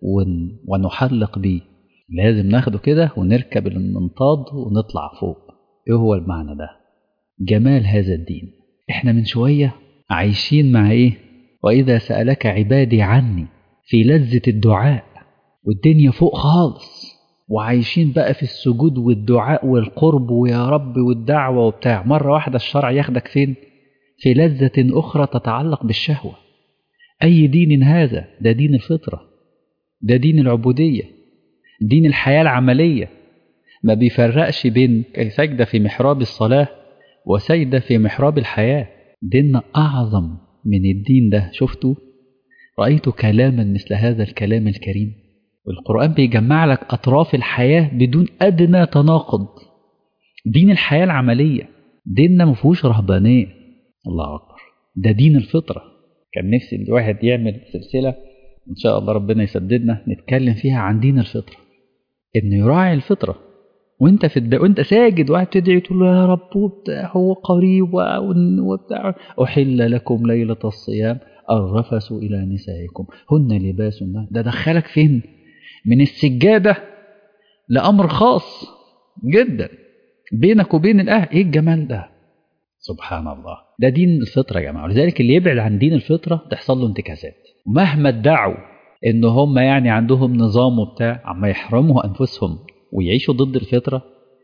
Speaker 1: ونحلق بيه. لازم ناخده كده ونركب المنطاد ونطلع فوق. إيه هو المعنى ده؟ جمال هذا الدين. احنا من شوية عايشين مع وإذا سألك عبادي عني، في لذة الدعاء والدنيا فوق خالص، وعايشين بقى في السجود والدعاء والقرب ويا رب والدعوة وبتاع. مرة واحدة الشرع ياخدك فين؟ في لذة أخرى تتعلق بالشهوة. أي دين هذا؟ ده دين الفطرة، ده دين العبودية، دين الحياة العملية. ما بيفرقش بين سجدة في محراب الصلاة وسجدة في محراب الحياة. ديننا أعظم من الدين ده. شفتوا؟ رأيت كلاما مثل هذا الكلام الكريم. والقرآن بيجمع لك أطراف الحياة بدون أدنى تناقض. دين الحياة العملية. ديننا مفهوش رهبانية. الله أكبر، ده دين الفطرة. كان نفسي الواحد يعمل سلسلة إن شاء الله ربنا يسددنا نتكلم فيها عن دين الفطرة، إنه يراعي الفطرة. وانت وانت ساجد وقاعد تدعي تقول له يا رب وبتاع، هو قريب وبتاع. أحل لكم ليلة الصيام الرفث إلى نسائكم هن لباس لكم. ده دخلك فين؟ من السجادة لأمر خاص جدا بينك وبين الأهل. إيه الجمال ده؟ سبحان الله. ده دين الفطرة يا جماعة. ولذلك اللي يبعد عن دين الفطرة تحصل له انتكاسات. مهما ادعوا إن هم يعني عندهم نظام وبتاع، عما يحرموا أنفسهم ويعيشوا ضد الفطرة،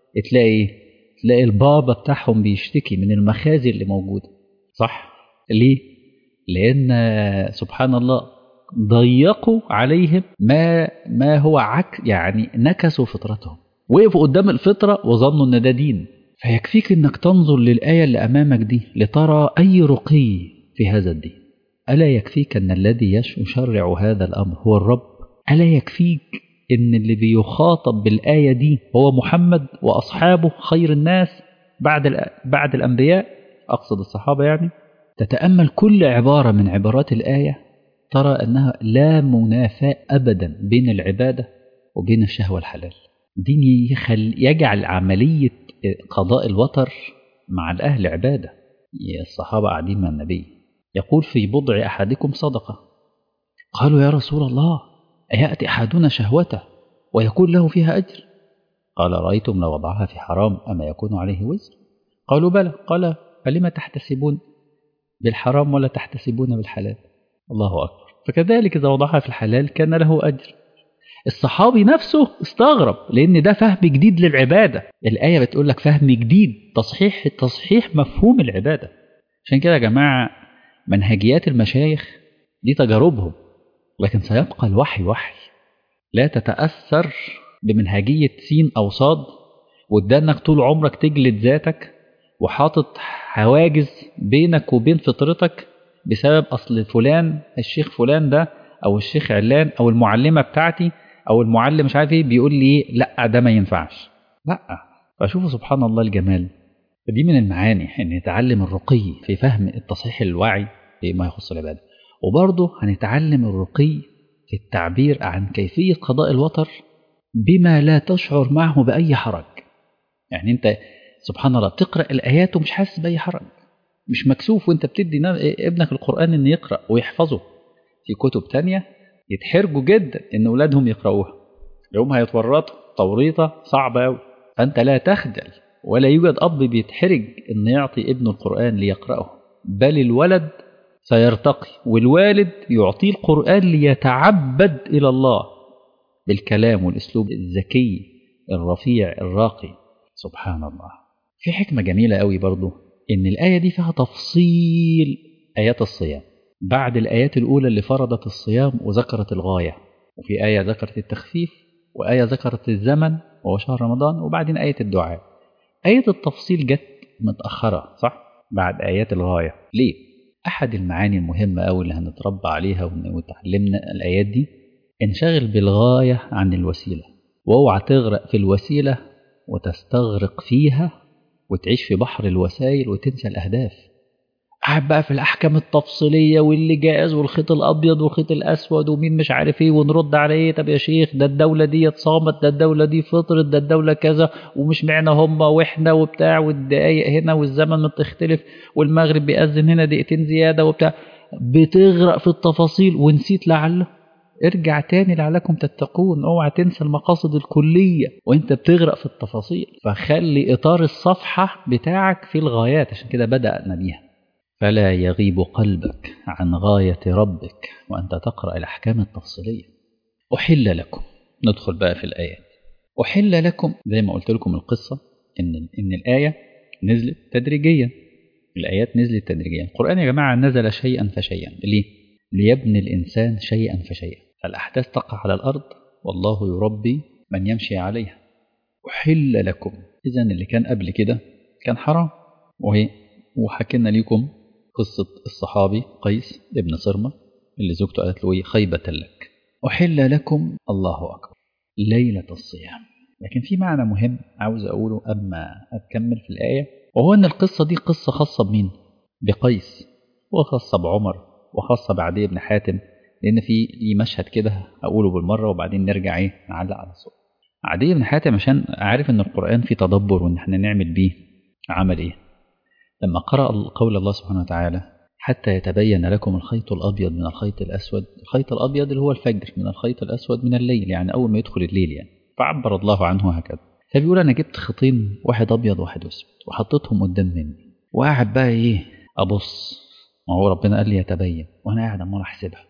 Speaker 1: تلاقي البابا بتاعهم بيشتكي من المخازي اللي موجودة. صح؟ ليه؟ لأن سبحان الله ضيقوا عليهم ما هو يعني نكسوا فطرتهم، وقفوا قدام الفطرة وظنوا ان ده دين. فيكفيك انك تنظر للآية اللي امامك دي لترى اي رقي في هذا الدين. ألا يكفيك ان الذي يشرع هذا الامر هو الرب؟ ألا يكفيك ان اللي بيخاطب بالآية دي هو محمد واصحابه خير الناس بعد الانبياء، اقصد الصحابة يعني. تتأمل كل عبارة من عبارات الآية ترى أنها لا منافاة أبدا بين العبادة وبين الشهوة الحلال. دين يجعل عملية قضاء الوتر مع الأهل عبادة. الصحابة قاعدين مع النبي يقول في بضع أحدكم صدقة. قالوا يا رسول الله أيأتي أحدنا شهوته ويكون له فيها أجر؟ قال رأيتم لو وضعها في حرام أما يكون عليه وزر؟ قالوا بلى. قال فلما تحتسبون بالحرام ولا تحتسبون بالحلال؟ الله أكبر. فكذلك إذا وضعها في الحلال كان له أجر. الصحابي نفسه استغرب لأن ده فهم جديد للعبادة. الآية بتقول لك فهم جديد، تصحيح مفهوم العبادة. عشان كده يا جماعة منهجيات المشايخ دي تجاربهم، لكن سيبقى الوحي وحي. لا تتأثر بمنهجية سين أو صاد وادانك طول عمرك تجلد ذاتك وحاطط حواجز بينك وبين فطرتك بسبب أصل فلان الشيخ فلان ده أو الشيخ علان أو المعلمة بتاعتي أو المعلم مش عارف إيه بيقول لي لا ده ما ينفعش. لا، فشوفوا سبحان الله الجمال. فدي من المعاني إن نتعلم الرقي في فهم التصحيح الوعي فيما يخص العبادة، وبرضه هنتعلم الرقي في التعبير عن كيفية قضاء الوتر بما لا تشعر معه بأي حرج. يعني أنت سبحان الله تقرأ الآيات ومش حاسس بأي حرج، مش مكسوف وأنت بتدي ابنك القرآن إن يقرأ ويحفظه. في كتب تانية يتحرجوا جدا إن أولادهم يقرأوها، يوم هيتورطوا توريطة صعبة أوي. فأنت لا تخجل، ولا يوجد أب بيتحرج إن يعطي ابنه القرآن ليقرأه، بل الولد سيرتقي والوالد يعطيه القرآن ليتعبد إلى الله بالكلام والأسلوب الذكي الرفيع الراقي. سبحان الله. في حكمة جميلة قوي برضو إن الآية دي فيها تفصيل آيات الصيام بعد الآيات الأولى اللي فرضت الصيام وذكرت الغاية، وفي آية ذكرت التخفيف وآية ذكرت الزمن وهو شهر رمضان، وبعدين آية الدعاء. آية التفصيل جت متأخرة صح بعد آيات الغاية. ليه؟ أحد المعاني المهمة أوي اللي هنتربى عليها وتعلمنا الآيات دي، انشغل بالغاية عن الوسيلة، واوعى تغرق في الوسيلة وتستغرق فيها وتعيش في بحر الوسائل وتنسى الأهداف. قاعد بقى في الأحكام التفصيلية واللي جائز والخيط الأبيض والخيط الأسود ومين مش عارف إيه ونرد على إيه. طب يا شيخ ده الدولة دي صامت، ده الدولة دي فطرت، ده الدولة كذا ومش معنى هم وإحنا وبتاع، والدقايق هنا والزمن بتختلف والمغرب بيأذن هنا دقيقتين زيادة وبتاع. بتغرق في التفاصيل ونسيت لعله. ارجع تاني لعلكم تتقون، اوعى تنسى المقاصد الكلية وانت بتغرق في التفاصيل. فخلي إطار الصفحة بتاعك في الغايات، عشان كده بدأنا بيها. فلا يغيب قلبك عن غاية ربك وأنت تقرأ الأحكام التفصيلية. أحل لكم، ندخل بقى في الآيات. أحل لكم زي ما قلت لكم القصة إن الآية نزلت تدريجيا، الآيات نزلت تدريجيا. القرآن يا جماعة نزل شيئا فشيئا. ليه؟ ليبني الإنسان شيئا فشيئا. الأحداث تقع على الأرض والله يربي من يمشي عليها. أحل لكم، إذن اللي كان قبل كده كان حرام. وحكينا لكم قصة الصحابي قيس ابن صرمة اللي زوجته قالت له خيبة لك. أحل لكم، الله أكبر، ليلة الصيام. لكن في معنى مهم عاوز أقوله أما أتكمل في الآية، وهو أن القصة دي قصة خاصة بمين؟ بقيس، وخاصة بعمر، وخاصة بعدي بن حاتم. لأن في مشهد كده أقوله بالمرة وبعدين نرجع نعلق على الصوت. عدي بن حاتم عشان عارف أن القرآن فيه تدبر وأن احنا نعمل بيه عمل لما قرأ قول الله سبحانه وتعالى حتى يتبين لكم الخيط الأبيض من الخيط الأسود. الخيط الأبيض اللي هو الفجر، من الخيط الأسود من الليل، يعني أول ما يدخل الليل فعبر الله عنه هكذا. فبيقول أنا جبت خيطين، واحد أبيض واحد أسود، وحطيتهم قدام مني وقاعد بقى أبص. ما هو ربنا قال لي يتبين وأنا قاعد أمال أحسبها.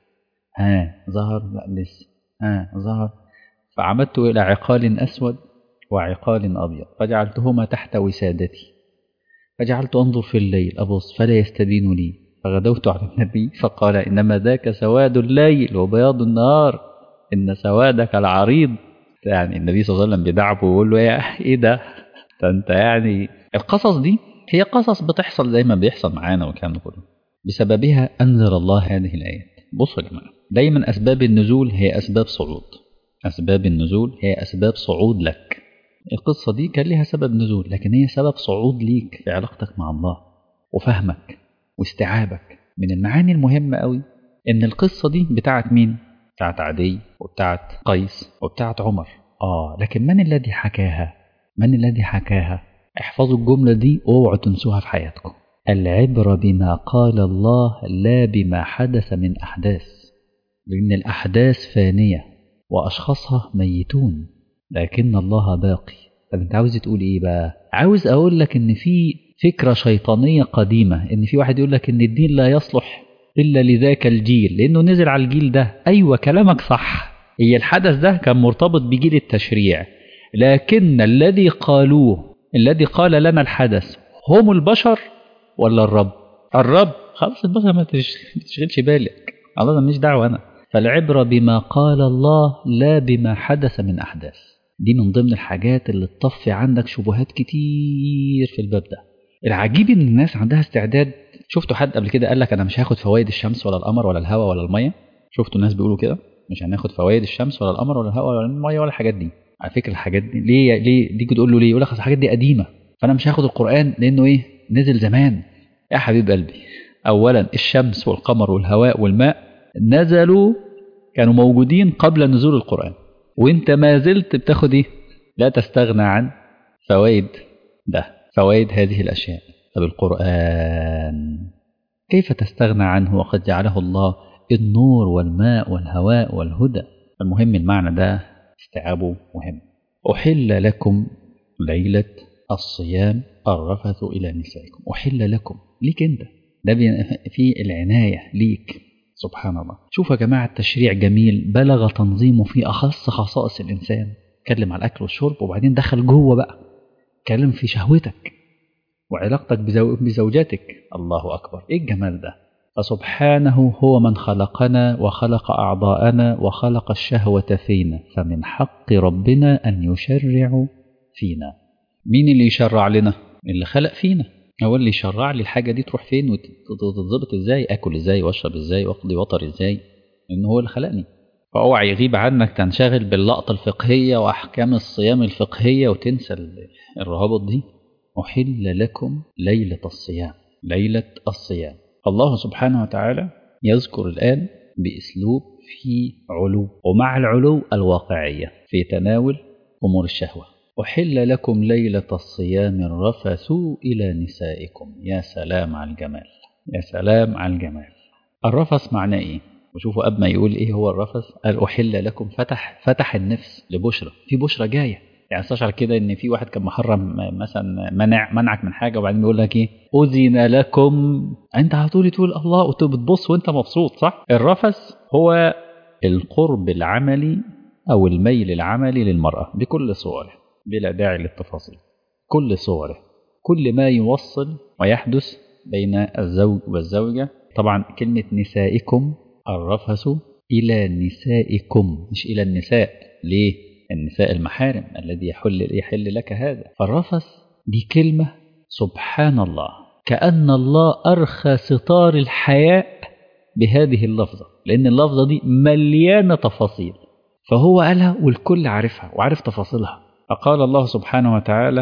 Speaker 1: ظهر، لا لسه، ظهر. فعمدت إلى عقال أسود وعقال أبيض فجعلتهما تحت وسادتي، فجعلت أنظر في الليل أبص فلا يستبين لي، فغدوت على النبي فقال إنما ذاك سواد الليل وبياض النهار، إن سوادك العريض. يعني النبي صلى الله عليه وسلم بيدعبه ويقول له إيه ده أنت القصص دي هي قصص بتحصل زي ما بيحصل معانا والكلام ده كله. بسببها أنزل الله هذه الآيات. بصوا يا جماعة، دايما أسباب النزول هي أسباب صعود. أسباب النزول هي أسباب صعود لك. القصة دي كان لها سبب نزول، لكن هي سبب صعود ليك في علاقتك مع الله وفهمك واستيعابك. من المعاني المهمة قوي إن القصة دي بتاعت مين؟ بتاعت عدي وبتاعت قيس وبتاعت عمر. لكن من الذي حكاها؟ من الذي حكاها؟ احفظوا الجملة دي واوعوا تنسوها في حياتكم. العبرة بما قال الله لا بما حدث من أحداث، لأن الأحداث فانية وأشخاصها ميتون لكن الله باقي. طب انت عاوز تقول ايه بقى؟ عاوز اقول لك ان في فكرة شيطانية قديمة ان في واحد يقول لك ان الدين لا يصلح الا لذاك الجيل لانه نزل على الجيل ده. ايوه كلامك صح، هي الحدث ده كان مرتبط بجيل التشريع، لكن الذي قالوه، الذي قال لنا الحدث هم البشر ولا الرب؟ الرب. خلاص البشر ما تشغلش بالك، الله ماليش دعوة انا. فالعبرة بما قال الله لا بما حدث من أحداث. دي من ضمن الحاجات اللي تطفي عندك شبهات كتير في الباب ده. العجيب ان الناس عندها استعداد شفتوا حد قبل كده قال لك انا مش هاخد فوائد الشمس ولا القمر ولا الهواء ولا الميه؟ شفتوا الناس بيقولوا كده؟ مش هناخد فوائد الشمس ولا القمر ولا الهواء ولا الميه ولا الحاجات دي. على فكره الحاجات دي ليه تيجي تقول له ليه؟ يقول لك الحاجات دي قديمه، فانا مش هاخد القران لانه ايه؟ نزل زمان. يا حبيب قلبي، اولا الشمس والقمر والهواء والماء نزلوا، كانوا موجودين قبل نزول القران، وانت ما زلت بتاخد ايه؟ لا تستغنى عن فوائد فوائد هذه الاشياء. طب القران كيف تستغنى عنه وقد جعله الله النور والماء والهواء والهدى؟ المهم المعنى ده استيعابه مهم. أحل لكم ليلة الصيام الرفث إلى نسائكم. أحل لكم ليك أنت، ده في العناية ليك. سبحان الله. شوف يا جماعة التشريع جميل، بلغ تنظيمه في أخص خصائص الإنسان. اتكلم على الأكل والشرب وبعدين دخل جوه بقى اتكلم في شهوتك وعلاقتك بزوجاتك. الله أكبر، إيه الجمال ده؟ فسبحانه هو من خلقنا وخلق أعضاءنا وخلق الشهوة فينا، فمن حق ربنا أن يشرع فينا. مين اللي يشرع لنا؟ اللي خلق فينا، هو اللي يشرع لي الحاجة دي تروح فين وتتظبط ازاي، أكل ازاي واشرب ازاي واقضي وطر ازاي، لأنه هو اللي خلقني. فأوعى يغيب عنك تنشغل باللقطة الفقهية وأحكام الصيام الفقهية وتنسى الروابط دي. أحل لكم ليلة الصيام. ليلة الصيام الله سبحانه وتعالى يذكر الآن بأسلوب في علو، ومع العلو الواقعية في تناول أمور الشهوة. أحل لكم ليلة الصيام الرفث إلى نسائكم. يا سلام على الجمال، يا سلام على الجمال. الرفث معناه إيه؟ وشوفوا قبل ما يقول إيه هو الرفث، قال أحل لكم، فتح النفس لبشرة، في بشرة جاية. يعني استشعر كده ان في واحد كان محرم مثلا منعك من حاجه وبعدين بيقول لك ايه؟ اذن لكم. انت على طول تقول الله وبتبص وانت مبسوط، صح؟ الرفث هو القرب العملي او الميل العملي للمراه بكل صوره بلا داعي للتفاصيل. كل صوره، كل ما يوصل ويحدث بين الزوج والزوجه. طبعا كلمه نسائكم، الرفث الى نسائكم مش الى النساء. ليه؟ النساء المحارم الذي يحل لك هذا. فالرفث دي كلمة سبحان الله، كأن الله أرخى ستار الحياء بهذه اللفظة، لأن اللفظة دي مليانة تفاصيل، فهو قالها والكل عارفها وعارف تفاصيلها. فقال الله سبحانه وتعالى،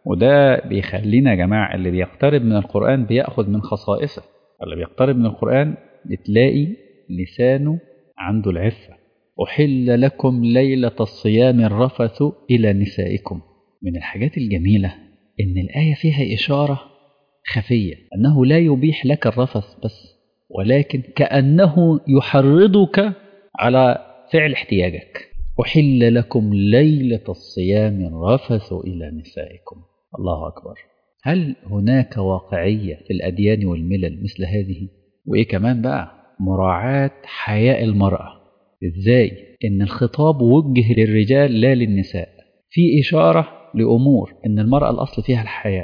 Speaker 1: وده بيخلينا يا جماعة اللي بيقترب من القرآن بيأخذ من خصائصه. اللي بيقترب من القرآن بتلاقي لسانه عنده العفة. أحل لكم ليلة الصيام الرفث إلى نسائكم. من الحاجات الجميلة إن الآية فيها إشارة خفية أنه لا يبيح لك الرفث بس، ولكن كأنه يحرضك على فعل احتياجك. أحل لكم ليلة الصيام الرفث إلى نسائكم. الله أكبر. هل هناك واقعية في الأديان والملل مثل هذه؟ وإيه كمان بقى؟ مراعاة حياء المرأة. إزاي؟ إن الخطاب وجه للرجال لا للنساء، في إشارة لأمور إن المرأة الأصل فيها الحياء.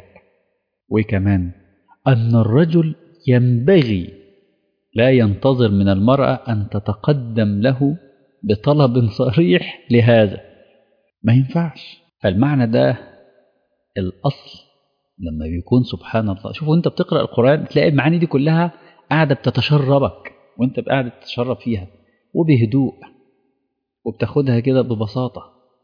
Speaker 1: وكمان أن الرجل ينبغي لا ينتظر من المرأة أن تتقدم له بطلب صريح لهذا، ما ينفعش. فالمعنى ده الأصل لما بيكون سبحان الله. شوفوا أنت بتقرأ القرآن تلاقي المعاني دي كلها قاعدة بتتشربك وأنت قاعد تتشرب فيها وبهدوء وبتاخدها كده ببساطة.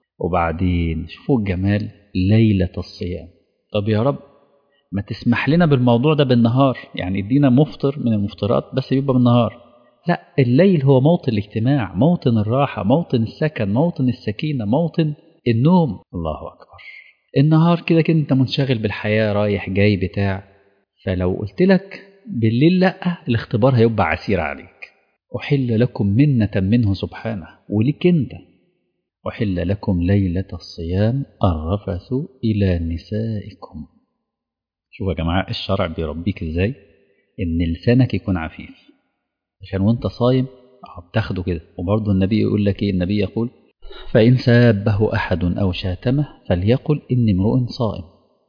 Speaker 1: وبعدين شوفوا الجمال، ليلة الصيام. طب يا رب ما تسمح لنا بالموضوع ده بالنهار، يعني ادينا مفطر من المفطرات بس يبقى بالنهار. لا، الليل هو موطن الاجتماع، موطن الراحة، موطن السكن، موطن السكينة، موطن النوم. الله أكبر. النهار كده كده انت منشغل بالحياة رايح جاي بتاع، فلو قلت لك بالليل لا، الاختبار هيبقى عسير عليك. أحل لكم منة منه سبحانه وليك انت. أحل لكم ليلة الصيام الرفث إلى نسائكم. شوفوا يا جماعة الشرع بيربيك ازاي ان لسانك يكون عفيف، عشان وانت صايم بتاخده كده. وبرضه النبي يقول لك ايه؟ النبي يقول فإن سابه أحد أو شاتمه فليقل إني امرؤ صائم.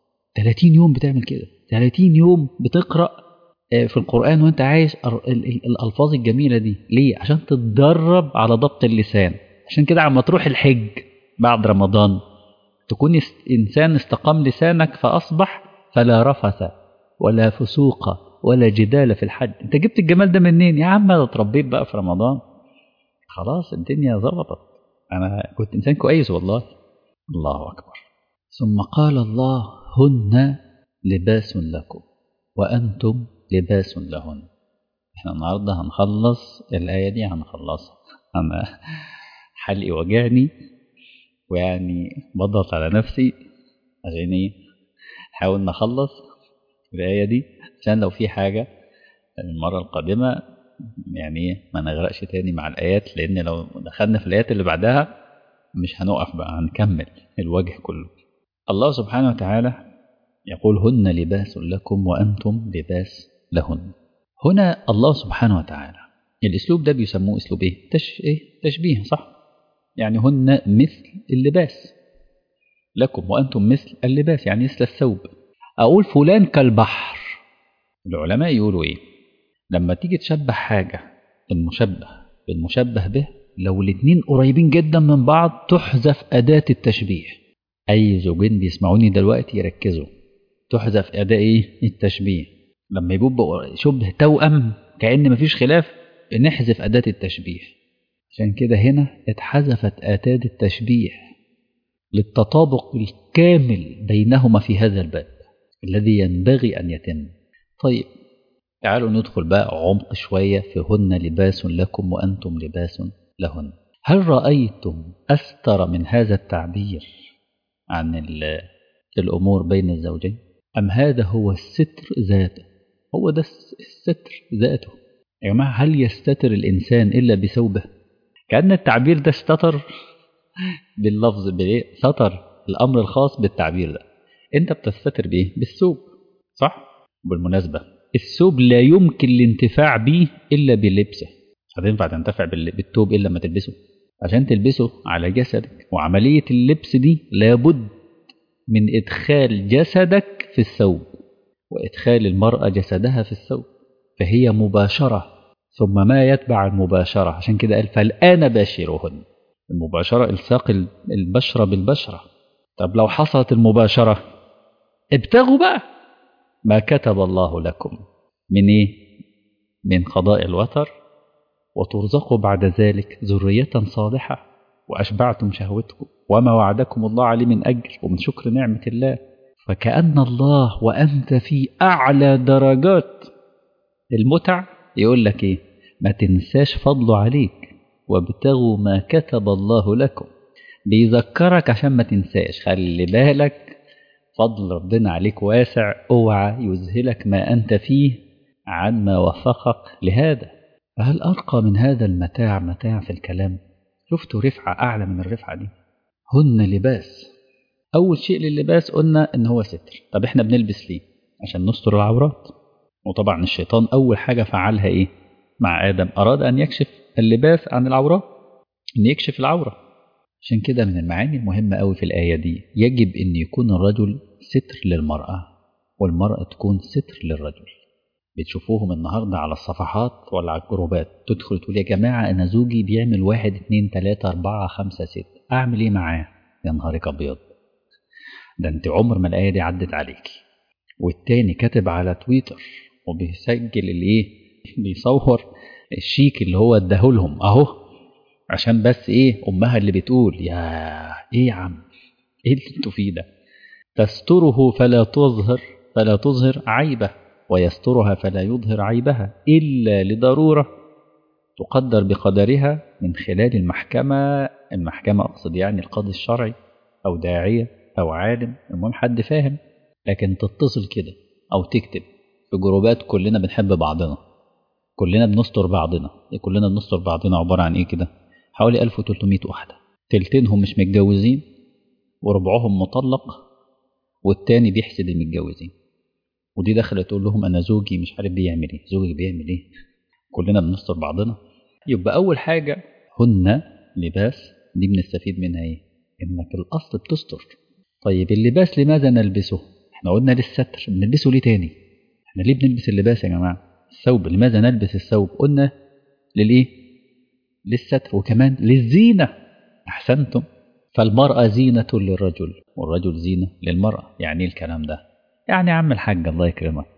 Speaker 1: 30 يوم بتعمل كده، 30 يوم بتقرأ في القرآن وانت عايش الألفاظ الجميلة دي. ليه؟ عشان تتدرب على ضبط اللسان. عشان كده عما تروح الحج بعد رمضان تكون إنسان استقام لسانك فأصبح فلا رفث ولا فسوق ولا جدال في الحج. انت جبت الجمال ده منين يا عم؟ انا اتربيت بقى في رمضان، خلاص الدنيا ظبطت، انا كنت انسان كويس والله. الله اكبر. ثم قال الله: هن لباس لكم وانتم لباس لهن. احنا النهارده هنخلص الايه دي، هنخلصها. انا حلقي وجعني، ويعني بضغط على نفسي عشان ايه، نحاول نخلص الآية دي عشان لو في حاجة المرة القادمة يعني ما نغرقش تاني مع الآيات، لأن لو دخلنا في الآيات اللي بعدها مش هنقف بقى، هنكمل الوجه كله. الله سبحانه وتعالى يقول: هن لباس لكم وأنتم لباس لهن. هنا الله سبحانه وتعالى الأسلوب ده بيسموه أسلوب إيه؟ تشبيه، صح؟ يعني هن مثل اللباس، لكم وأنتم مثل اللباس يعني مثل الثوب. أقول فلان كالبحر، العلماء يقولوا إيه؟ لما تيجي تشبه حاجة، المشبه بالمشبه به، لو الاتنين قريبين جدا من بعض تحذف أداة التشبيه. أي زوجين بيسمعوني دلوقتي يركزوا، تحذف أداة إيه؟ التشبيه. لما يبقوا شبه توأم كأن مفيش خلاف، نحذف أداة التشبيه. عشان كده هنا اتحذفت أداة التشبيه للتطابق الكامل بينهما في هذا الباب الذي ينبغي أن يتم. طيب تعالوا ندخل بقى عمق شوية في هن لباس لكم وأنتم لباس لهن. هل رأيتم أستر من هذا التعبير عن الأمور بين الزوجين؟ أم هذا هو الستر ذاته؟ هو ده الستر ذاته يا جماعة. هل يستتر الإنسان إلا بثوبه؟ كأن التعبير ده استتر باللفظ بإيه؟ ستر الأمر الخاص بالتعبير ده. أنت بتستتر بإيه؟ بالثوب، صح؟ بالمناسبة الثوب لا يمكن الانتفاع به إلا بلبسه. هتنفع تنتفع بالثوب إلا ما تلبسه؟ عشان تلبسه على جسدك، وعملية اللبس دي لابد من إدخال جسدك في الثوب، وإدخال المرأة جسدها في الثوب، فهي مباشرة ثم ما يتبع المباشرة. عشان كده قال: فالآن باشرهن. المباشرة إلصاق البشرة بالبشرة. طب لو حصلت المباشرة، ابتغوا بقى ما كتب الله لكم من إيه؟ من قضاء الوتر، وترزقوا بعد ذلك ذرية صالحة، وأشبعتم شهوتكم، وما وعدكم الله عليه من أجر ومن شكر نعمة الله. فكأن الله وأنت في أعلى درجات المتع يقول لك إيه؟ ما تنساش فضله عليك، وابتغوا ما كتب الله لكم. بيذكرك عشان ما تنساش، خلي بالك فضل ربنا عليك واسع، اوعى يذهلك ما أنت فيه عن ما وفقك لهذا. فهل أرقى من هذا المتاع متاع في الكلام؟ شفتوا رفعة أعلى من الرفعة دي؟ هن لباس. أول شيء لللباس قلنا إن هو ستر. طب إحنا بنلبس ليه؟ عشان نستر العورات. وطبعا الشيطان أول حاجة فعلها إيه؟ مع آدم أراد أن يكشف اللباس عن العورات، أن يكشف العورة. عشان كده من المعاني المهمة أوي في الآية دي، يجب أن يكون الرجل ستر للمرأة، والمرأة تكون ستر للرجل. بتشوفوهم النهاردة على الصفحات ولا على الجروبات، تدخل تقول: يا جماعة أنا زوجي بيعمل 1 2 3 4 5 6، أعمل إيه معاه؟ يا نهارك أبيض، ده أنت عمر ما الآية دي عدت عليك. والتاني كاتب على تويتر وبيسجل الإيه، بيصور الشيك اللي هو اداهولهم أهو، عشان بس إيه، أمها اللي بتقول: يا إيه يا عم، إيه اللي أنتوا فيه ده؟ تستره فلا تظهر عيبه، ويسترها فلا يظهر عيبها إلا لضرورة تقدر بقدرها من خلال المحكمة أقصد يعني القاضي الشرعي، أو داعية أو عالم، المهم حد فاهم. لكن تتصل كده أو تكتب في جروبات كلنا بنحب بعضنا، كلنا بنستر بعضنا. كلنا بنستر بعضنا عبارة عن إيه كده؟ حوالي 1300 واحدة، تلتينهم مش متجوزين، وربعهم مطلق، والتاني بيحسد المتجوزين. ودي دخلت تقول لهم: أنا زوجي مش عارف بيعمل إيه، زوجي بيعمل إيه. كلنا بنستر بعضنا. يبقى أول حاجة هن لباس، دي بنستفيد منها إيه؟ إنك الأصل بتستر. طيب اللباس لماذا نلبسه؟ إحنا قلنا للستر، بنلبسه ليه تاني؟ إحنا ليه بنلبس اللباس يا جماعة؟ الثوب، لماذا نلبس الثوب؟ قلنا للإيه؟ للستر، وكمان للزينة. أحسنتم. فالمرأة زينة للرجل، والرجل زينة للمرأة. يعني إيه الكلام ده؟ يعني يا عم الحاج الله يكرمك،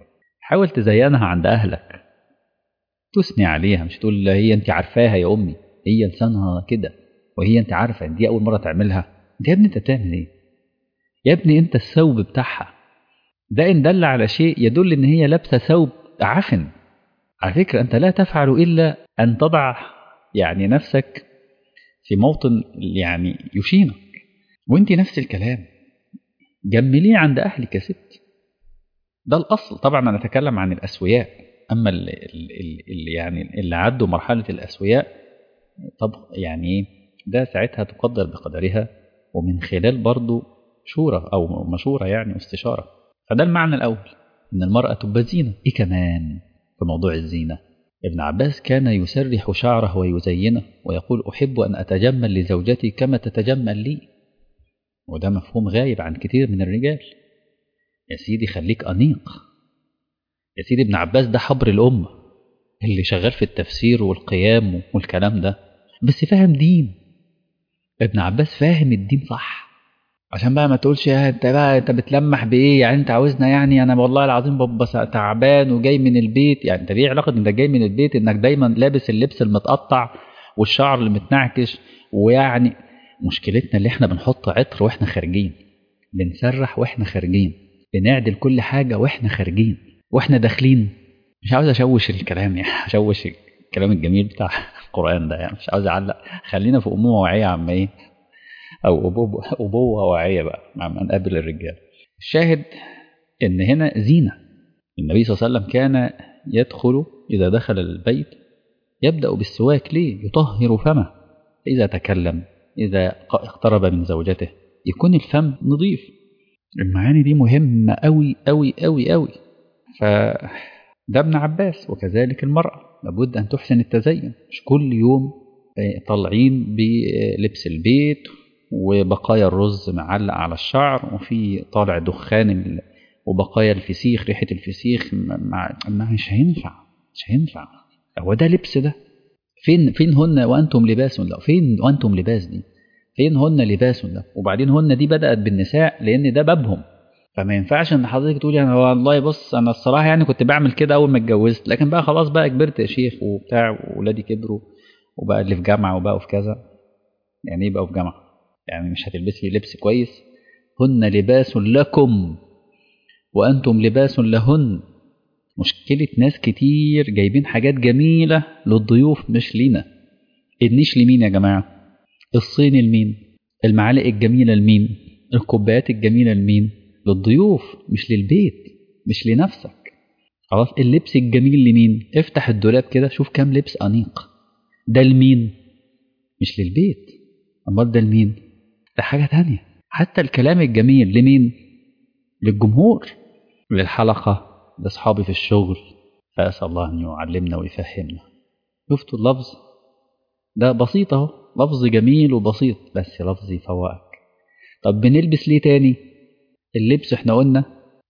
Speaker 1: حاول تزينها عند أهلك، تثني عليها، مش تقول هي أنت عارفاها يا أمي، هي لسانها كده، وهي أنت عارفة دي أول مرة تعملها. أنت يا ابني أنت بتعمل إيه؟ يا ابني أنت الثوب بتاعها ده إن دل على شيء يدل إن هي لابسة ثوب عفن. على فكرة أنت لا تفعل إلا أن تضع يعني نفسك في موطن يعني يشينك، وأنت نفس الكلام جمليه عند أهلك يا ست. ده الأصل. طبعا أنا أتكلم عن الأسوياء، أما اللي يعني اللي عدوا مرحلة الأسوياء، طب يعني إيه؟ ده ساعتها تقدر بقدرها، ومن خلال برضو شورى أو مشورة يعني واستشارة. فده المعنى الأول، إن المرأة تبقى زينة. إيه كمان في موضوع الزينة؟ ابن عباس كان يسرح شعره ويزينه ويقول أحب أن أتجمل لزوجتي كما تتجمل لي. وده مفهوم غايب عن كتير من الرجال. يا سيدي خليك أنيق. يا سيدي ابن عباس ده حبر الأمة اللي شغال في التفسير والقيام والكلام ده، بس فاهم دين. ابن عباس فاهم الدين صح. عشان بقى ما تقولش انت بقى انت بتلمح بايه، يعني انت عاوزنا، يعني انا والله العظيم ببقى تعبان وجاي من البيت. يعني انت ليه علاقه انك جاي من البيت انك دايما لابس اللبس المتقطع والشعر اللي متنعكش؟ ويعني مشكلتنا اللي احنا بنحط عطر واحنا خارجين، بنسرح واحنا خارجين، بنعدل كل حاجه واحنا خارجين، واحنا داخلين. مش عاوز اشوش الكلام، يعني اشوش الكلام الجميل بتاع القران ده، يعني مش عاوز اعلق. خلينا في امومه واعيه عم ايه، او ابوه واعيه بقى مع من قبل الرجال. الشاهد ان هنا زينه. النبي صلى الله عليه وسلم كان يدخل اذا دخل البيت يبدا بالسواك، ليه؟ يطهر فمه. اذا تكلم، اذا اقترب من زوجته، يكون الفم نظيف. المعاني دي مهمه قوي قوي قوي قوي. فده ابن عباس. وكذلك المراه لابد ان تحسن التزين، مش كل يوم طالعين بلبس البيت وبقايا الرز معلق على الشعر وفي طالع دخان وبقايا الفسيخ، ريحة الفسيخ مش هينفع، مش هينفع. هو ده لبس ده؟ فين هن وأنتم لباس له؟ فين وأنتم لباس دي؟ فين هن لباس له؟ وبعدين هن دي بدأت بالنساء لأن ده بابهم. فما ينفعش ان حضرتك تقولي انا والله بص انا الصراحه يعني كنت بعمل كده اول ما اتجوزت، لكن بقى خلاص بقى كبرت يا شيخ وبتاع واولادي كبروا وبقى اللي في جامعه وبقى في كذا. يعني ايه بقى في جامعه؟ يعني مش هتلبسي لبس كويس؟ هن لباس لكم وانتم لباس لهن. مشكله ناس كتير جايبين حاجات جميله للضيوف مش لينا. النيش لمين يا جماعه؟ الصين لمين؟ المعالق الجميله لمين؟ الكوبايات الجميله لمين؟ للضيوف مش للبيت، مش لنفسك. خلاص. اللبس الجميل لمين؟ افتح الدولاب كده شوف كام لبس أنيق. ده لمين؟ مش للبيت. أمال ده لمين؟ ده حاجة تانية. حتى الكلام الجميل لمين؟ للجمهور، للحلقة، لأصحابي في الشغل. فأسأل الله أن يعلمنا ويفهمنا. شفتوا اللفظ ده بسيط اهو، لفظ جميل وبسيط بس لفظ يفوقك. طب بنلبس ليه تاني؟ اللبس احنا قلنا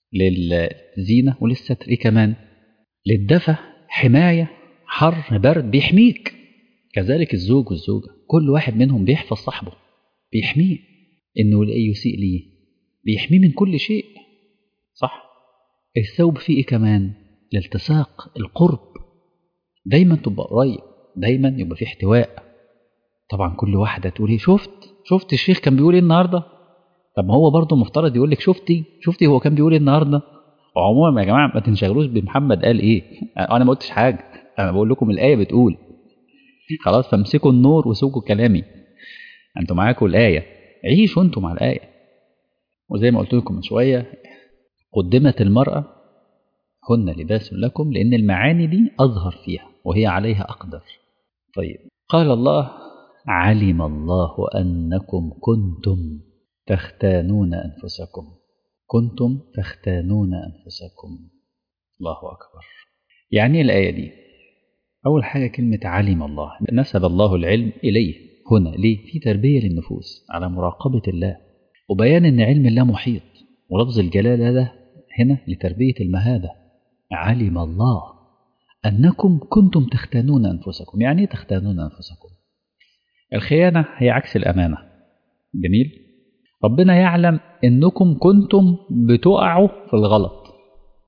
Speaker 1: للزينة وللستر. ايه كمان؟ للدفى، حماية، حر، برد، بيحميك. كذلك الزوج والزوجة كل واحد منهم بيحفظ صاحبه، بيحميه انه لا يسيء ليه، بيحميه من كل شيء. صح. الثوب فيه ايه كمان؟ الالتصاق، القرب، دايما تبقى قريب، دايما يبقى فيه احتواء. طبعا كل واحدة تقول ايه، شفت الشيخ كان بيقول ايه النهارده؟ طب ما هو برضه مفترض يقول لك شفتي هو كان بيقول ايه النهارده. وعموما يا جماعه ما تنشغلوش بمحمد قال ايه، انا ما قلتش حاجه، انا بقول لكم الايه بتقول. خلاص فامسكوا النور وسوقوا كلامي. انتوا معاكم الايه، عيشوا انتوا مع الايه. وزي ما قلت لكم من شويه، قدمت المراه هن لباس لكم لان المعاني دي اظهر فيها وهي عليها اقدر. طيب قال الله علم الله انكم كنتم تختانون أنفسكم، كنتم تختانون أنفسكم. الله أكبر. يعني الآية دي أول حاجة كلمة علم الله، نسب الله العلم إليه هنا ليه؟ في تربية للنفوس على مراقبة الله وبيان أن علم الله محيط. ولفظ الجلالة ده هنا لتربية المهابة. علم الله أنكم كنتم تختانون أنفسكم. يعني إيه تختانون أنفسكم؟ الخيانة هي عكس الأمانة. جميل. ربنا يعلم انكم كنتم بتقعوا في الغلط،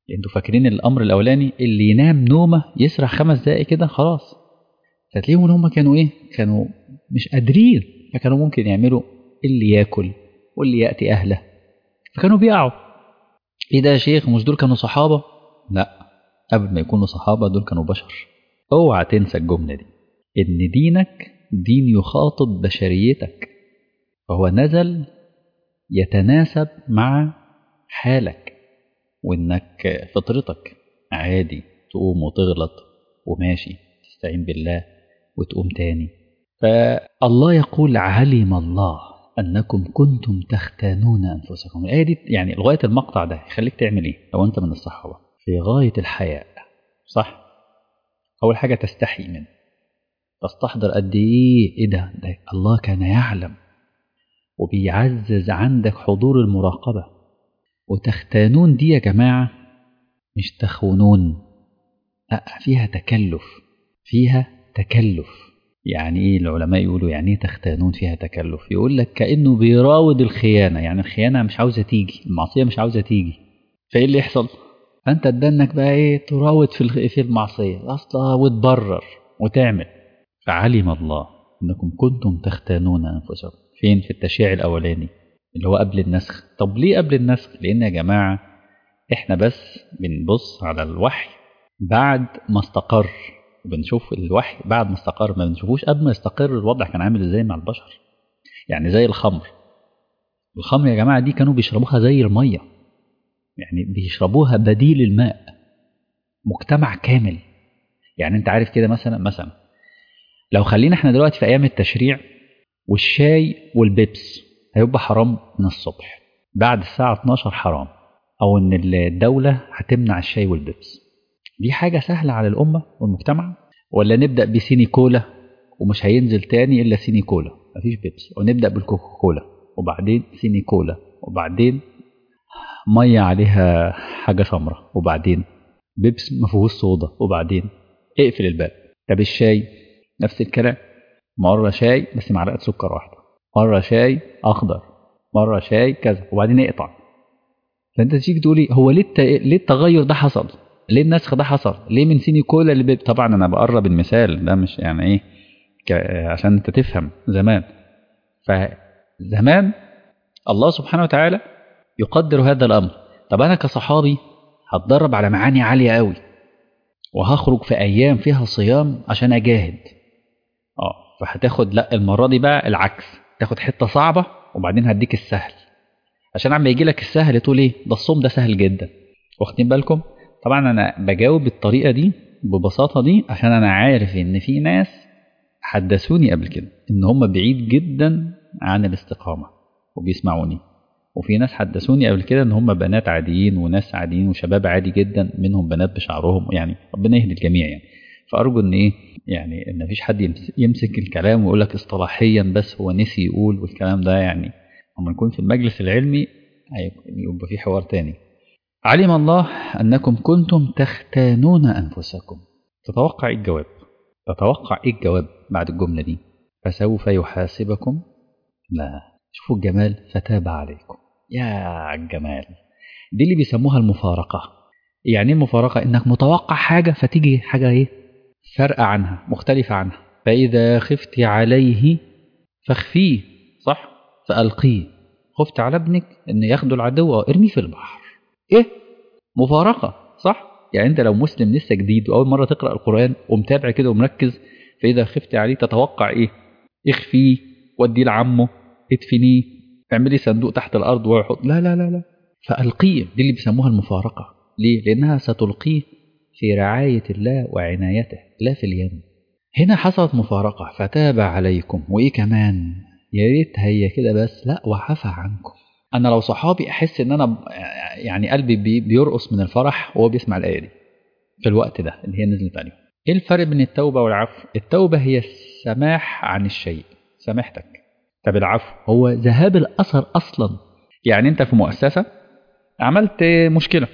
Speaker 1: انتوا فاكرين الامر الاولاني اللي ينام نومه يسرح 5 دقايق كده خلاص، فتلاقيهم ان هم كانوا ايه، كانوا مش قادرين، فكانوا ممكن يعملوا اللي ياكل واللي ياتي اهله، فكانوا بيقعوا. ايه ده يا شيخ، مش دول كانوا صحابه؟ لا، قبل ما يكونوا صحابه دول كانوا بشر. اوعى تنسى الجمله دي، ان دينك دين يخاطب بشريتك، فهو نزل يتناسب مع حالك، وانك فطرتك عادي تقوم وتغلط وماشي، تستعين بالله وتقوم تاني. فالله يقول علم الله أنكم كنتم تختانون أنفسكم. الآية دي يعني لغاية المقطع ده يخليك تعمل إيه لو أنت من الصحابة؟ في غاية الحياء، صح؟ أول حاجة تستحي منه، تستحضر قد إيه ده الله كان يعلم، وبيعزز عندك حضور المراقبة. وتختانون دي يا جماعة مش تخونون، لا، فيها تكلف، فيها تكلف. يعني ايه العلماء يقولوا يعني ايه تختانون فيها تكلف؟ يقول لك كأنه بيراود الخيانة، يعني الخيانة مش عاوزة تيجي، المعصية مش عاوزة تيجي، فايه اللي يحصل؟ انت تدنك بقى ايه، تراود في المعصية اصلا وتبرر وتعمل. فعلم الله انكم كنتم تختانون انفسكم. فين؟ في التشريع الاولاني اللي هو قبل النسخ. طب ليه قبل النسخ؟ لان يا جماعة احنا بس بنبص على الوحي بعد ما استقر، بنشوف الوحي بعد ما استقر، ما بنشوفوش قبل ما يستقر الوضع كان عامل ازاي مع البشر. يعني زي الخمر، الخمر يا جماعة دي كانوا بيشربوها زي المية، يعني بيشربوها بديل الماء، مجتمع كامل. يعني انت عارف كده، مثلا لو خلينا احنا دلوقتي في ايام التشريع، والشاي والبيبس هيبقى حرام من الصبح، بعد الساعة 12 حرام، او ان الدولة هتمنع الشاي والبيبس، دي حاجة سهلة على الأمة والمجتمع؟ ولا نبدأ بسيني كولا ومش هينزل تاني إلا سيني كولا، مفيش بيبسي، ونبدأ بالكوكاكولا وبعدين سيني كولا وبعدين مية عليها حاجة سمرة وبعدين بيبس ما فيهوش صودا وبعدين اقفل الباب. طب الشاي نفس الكلام، مرة شاي بس معلقة سكر واحدة، مرة شاي أخضر، مرة شاي كذا، وبعدين اقطع. فأنت تيجي تقولي هو ليه التغير ده حصل؟ ليه النسخ ده حصل؟ ليه من سيني كولا لبيب؟ طبعا أنا بقرب المثال ده، مش يعني إيه عشان أنت تفهم. فزمان الله سبحانه وتعالى يقدر هذا الأمر. طب أنا كصحابي هتدرب على معاني عالية قوي، وهخرج في أيام فيها صيام عشان أجاهد. فهتاخد لا، المرة دي بقى العكس، تاخد حتة صعبة وبعدين هديك السهل، عشان عم يجي لك السهل تقول ايه ده، الصوم ده سهل جدا. واخدين بالكم؟ طبعا انا بجاوب بالطريقة دي ببساطة دي عشان انا عارف ان في ناس حدثوني قبل كده ان هم بعيد جدا عن الاستقامة وبيسمعوني، وفي ناس حدثوني قبل كده ان هم بنات عاديين وناس عاديين وشباب عادي جدا، منهم بنات بشعرهم، يعني ربنا يهدي الجميع يعني. فارجو ان ايه، يعني ان مفيش حد يمسك الكلام ويقول لك اصطلاحيا بس هو نسي يقول والكلام ده. يعني لما نكون في المجلس العلمي يبقى في حوار تاني. علم الله أنكم كنتم تختانون أنفسكم. تتوقع إيه الجواب؟ تتوقع إيه الجواب بعد الجملة دي؟ فسوف يحاسبكم. لا، شوفوا الجمال، فتاب عليكم. يا الجمال دي اللي بيسموها المفارقة. يعني المفارقة إنك متوقع حاجة فتيجي حاجة إيه فرق عنها، مختلفة عنها. فإذا خفت عليه فاخفيه، صح؟ فألقيه. خفت على ابنك إن ياخدوا العدو ارميه في البحر. إيه؟ مفارقة، صح؟ يعني أنت لو مسلم لسه جديد وأول مرة تقرأ القرآن ومتابع كده ومركز، فإذا خفت عليه تتوقع إيه؟ اخفيه، وديه لعمه، ادفنيه، اعملي صندوق تحت الأرض وحط. لا لا لا لا، فألقيه. دي اللي بيسموها المفارقة. ليه؟ لأنها ستلقيه في رعاية الله وعنايته لا في اليم. هنا حصلت مفارقة فتاب عليكم. وإيه كمان؟ يا ريت هي كده بس، لا، وعفى عنكم. أنا لو صحابي أحس إن أنا يعني قلبي بيرقص من الفرح وهو بيسمع الآية دي في الوقت ده اللي هي نزلت عليهم. إيه الفرق بين التوبة والعفو؟ التوبة هي السماح عن الشيء، سامحتك. طب العفو هو ذهاب الأثر أصلا. يعني أنت في مؤسسة عملت مشكلة،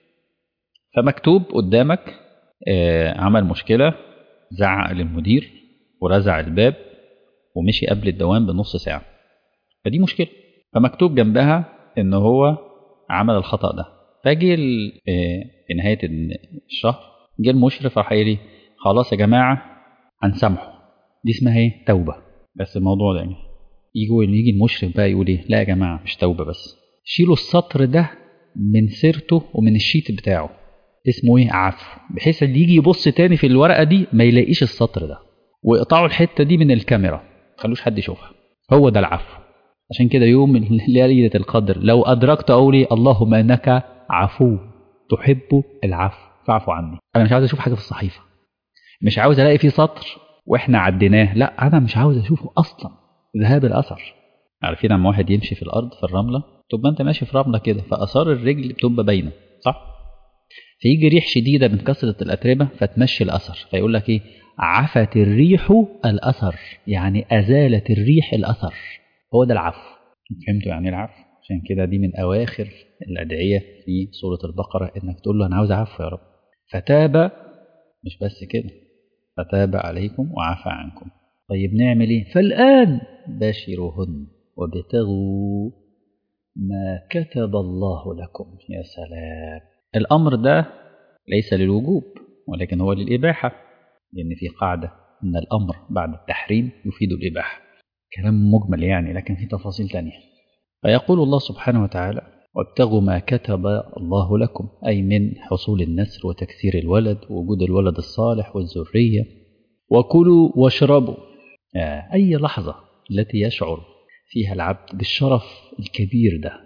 Speaker 1: فمكتوب قدامك عمل مشكلة، زعق للمدير ورزع الباب ومشي قبل الدوام بنص ساعة، فدي مشكلة. فمكتوب جنبها إن هو عمل الخطأ ده، فاجي في نهاية الشهر جه المشرف راح قايل لي خلاص يا جماعة هنسامحه. دي اسمها ايه؟ توبة. بس الموضوع ده يعني يجي المشرف بقى يقول ايه؟ لا يا جماعة مش توبة، بس شيلوا السطر ده من سيرته ومن الشيت بتاعه، اسمه ايه؟ عفو، بحيث اللي يجي يبص تاني في الورقة دي ما يلاقيش السطر ده، ويقطعوا الحتة دي من الكاميرا ما خلوش حد يشوفها. هو ده العفو. عشان كده يوم ليلة القدر لو أدركت أقولي اللهم إنك عفو تحب العفو فاعف عني. أنا مش عاوز أشوف حاجة في الصحيفة، مش عاوز ألاقي فيه سطر وإحنا عديناه، لا أنا مش عاوز أشوفه أصلا. ذهاب الأثر. عارفين لما واحد يمشي في الأرض في الرملة، تبقى أنت ماشي في رملة كده فآثار الرجل بتبقى باينة، صح؟ فيجي ريح شديدة من كثرة الأتربة فتمشي الأثر، فيقول لك إيه؟ عفت الريح الأثر، يعني أزالت الريح الأثر. هو ده العفو. فهمتوا يعني العفو؟ عشان كده دي من أواخر الأدعية في سورة البقرة، إنك تقول له أنا عاوز عفو يا رب. فتاب، مش بس كده، فتاب عليكم وعفى عنكم. طيب نعمل إيه؟ فالآن باشروهن وابتغوا ما كتب الله لكم. يا سلام. الأمر ده ليس للوجوب ولكن هو للإباحة، لأن في قاعدة أن الأمر بعد التحريم يفيد الإباحة. كلام مجمل يعني، لكن في تفاصيل تانية. فيقول الله سبحانه وتعالى وابتغوا ما كتب الله لكم، أي من حصول النسل وتكثير الولد ووجود الولد الصالح والذرية. وكلوا واشربوا، أي لحظة التي يشعر فيها العبد بالشرف الكبير ده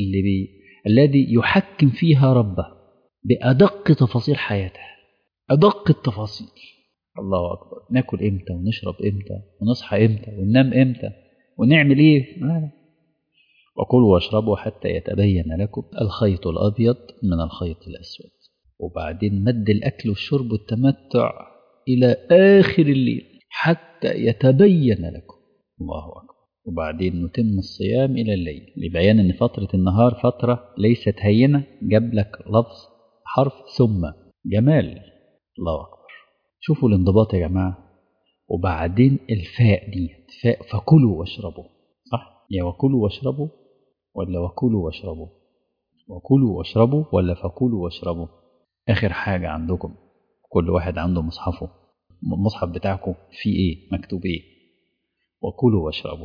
Speaker 1: الذي يحكم فيها ربه بأدق تفاصيل حياته، أدق التفاصيل. الله أكبر. ناكل إمتى ونشرب إمتى ونصحى إمتى وننام إمتى ونعمل إيه؟ وكلوا واشربوا حتى يتبين لكم الخيط الأبيض من الخيط الأسود. وبعدين مد الأكل والشرب والتمتع إلى آخر الليل حتى يتبين لكم. الله أكبر. وبعدين نتم الصيام إلى الليل، لبيان أن فترة النهار فترة ليست هينة. جاب لك لفظ حرف ثم جمال. الله أكبر. شوفوا الانضباط يا جماعة. وبعدين الفاء دي فاء فكلوا واشربوا، صح؟ يا وكلوا واشربوا ولا وكلوا واشربوا؟ وكلوا واشربوا ولا فكلوا واشربوا؟ آخر حاجة عندكم كل واحد عنده مصحفه، المصحف بتاعكم فيه إيه؟ مكتوب إيه؟ وكلوا واشربوا.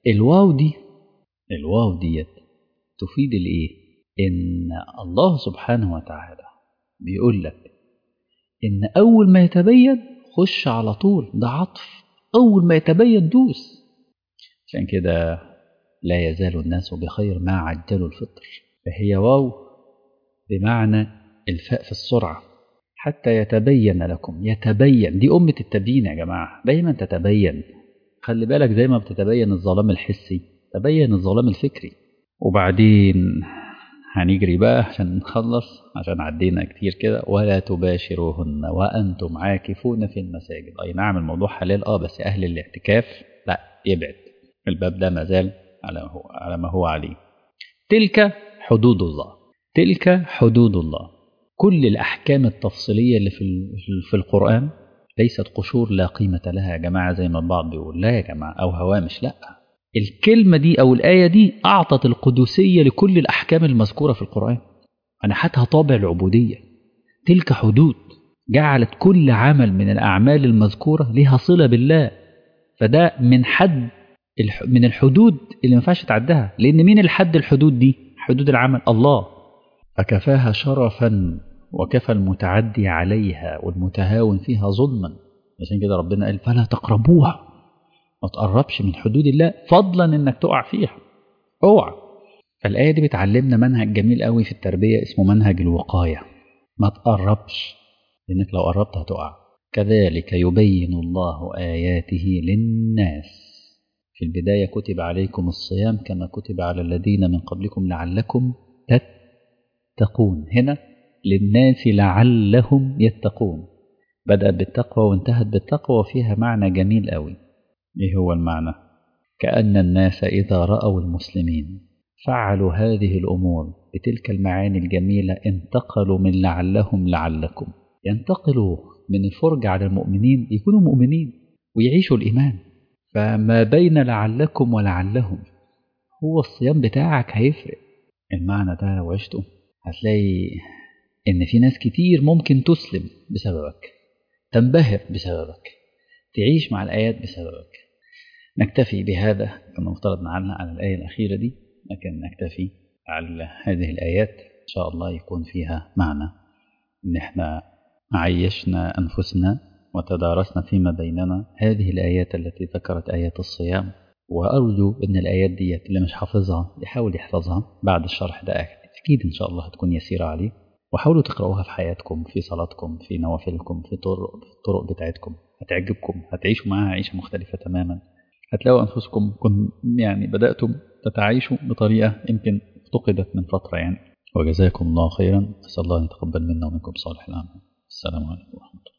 Speaker 1: الواو ديت تفيد الإيه؟ إن الله سبحانه وتعالى بيقول لك إن أول ما يتبين خش على طول، ده عطف، أول ما يتبين دوس. عشان كده لا يزال الناس بخير ما عجلوا الفطر. فهي واو بمعنى الفاء في السرعة. حتى يتبين لكم، يتبين دي أمة التبيين يا جماعة، دايما تتبين. خلي بالك زي ما بتتبين الظلام الحسي تبين الظلام الفكري. وبعدين هنجري بقى عشان نخلص، عشان عدينا كتير كده. ولا تباشروهن وأنتم عاكفون في المساجد. أي نعم الموضوع حلال بس أهل الاعتكاف لا، يبعد. الباب ده ما زال على ما هو عليه. تلك حدود الله، تلك حدود الله. كل الأحكام التفصيلية اللي في القرآن ليست قشور لا قيمة لها يا جماعة زي ما البعض بيقول. لا يا جماعة، أو هوامش. لا، الكلمة دي أو الآية دي أعطت القدسية لكل الأحكام المذكورة في القرآن، منحتها طابع العبودية. تلك حدود، جعلت كل عمل من الأعمال المذكورة لها صلة بالله. فده من الحدود اللي ما ينفعش تعدها، لأن مين الحد الحدود دي؟ حدود العمل الله. فكفاها شرفا وكفى المتعدي عليها والمتهاون فيها ظلما. عشان كده ربنا قال فلا تقربوها، ما تقربش من حدود الله فضلا انك تقع فيها، اوعى. فالآية دي بتعلمنا منهج جميل قوي في التربية اسمه منهج الوقاية. ما تقربش، لأنك لو قربت هتقع. كذلك يبين الله آياته للناس. في البداية كتب عليكم الصيام كما كتب على الذين من قبلكم لعلكم تتقون. هنا للناس لعلهم يتقون، بدأت بالتقوى وانتهت بالتقوى، وفيها معنى جميل قوي. ايه هو المعنى؟ كأن الناس إذا رأوا المسلمين فعلوا هذه الأمور بتلك المعاني الجميلة انتقلوا من لعلكم، ينتقلوا من الفرجة على المؤمنين يكونوا مؤمنين ويعيشوا الإيمان. فما بين لعلكم ولعلهم هو الصيام بتاعك هيفرق. المعنى ده لو عشته هتلاقي إن في ناس كتير ممكن تسلم بسببك، تنبهر بسببك، تعيش مع الآيات بسببك. نكتفي بهذا، كنا مفترض نعلق على الآية الأخيرة دي، لكن نكتفي على هذه الآيات إن شاء الله يكون فيها معنى إن إحنا عيشنا أنفسنا وتدارسنا فيما بيننا هذه الآيات التي ذكرت آيات الصيام. وأرجو إن الآيات دي اللي مش حافظها يحاول يحفظها بعد الشرح ده، أكيد إن شاء الله هتكون يسيرة عليه. وحاولوا تقرأوها في حياتكم، في صلاتكم، في نوافلكم، في الطرق بتاعتكم، هتعجبكم، هتعيشوا معاها عيشة مختلفة تماما. هتلاقوا أنفسكم يعني بدأتم تتعايشوا بطريقة يمكن افتقدت من فترة يعني. وجزاكم الله خيرا، أسأل الله أن يتقبل منا ومنكم صالح الأعمال. السلام عليكم ورحمة الله.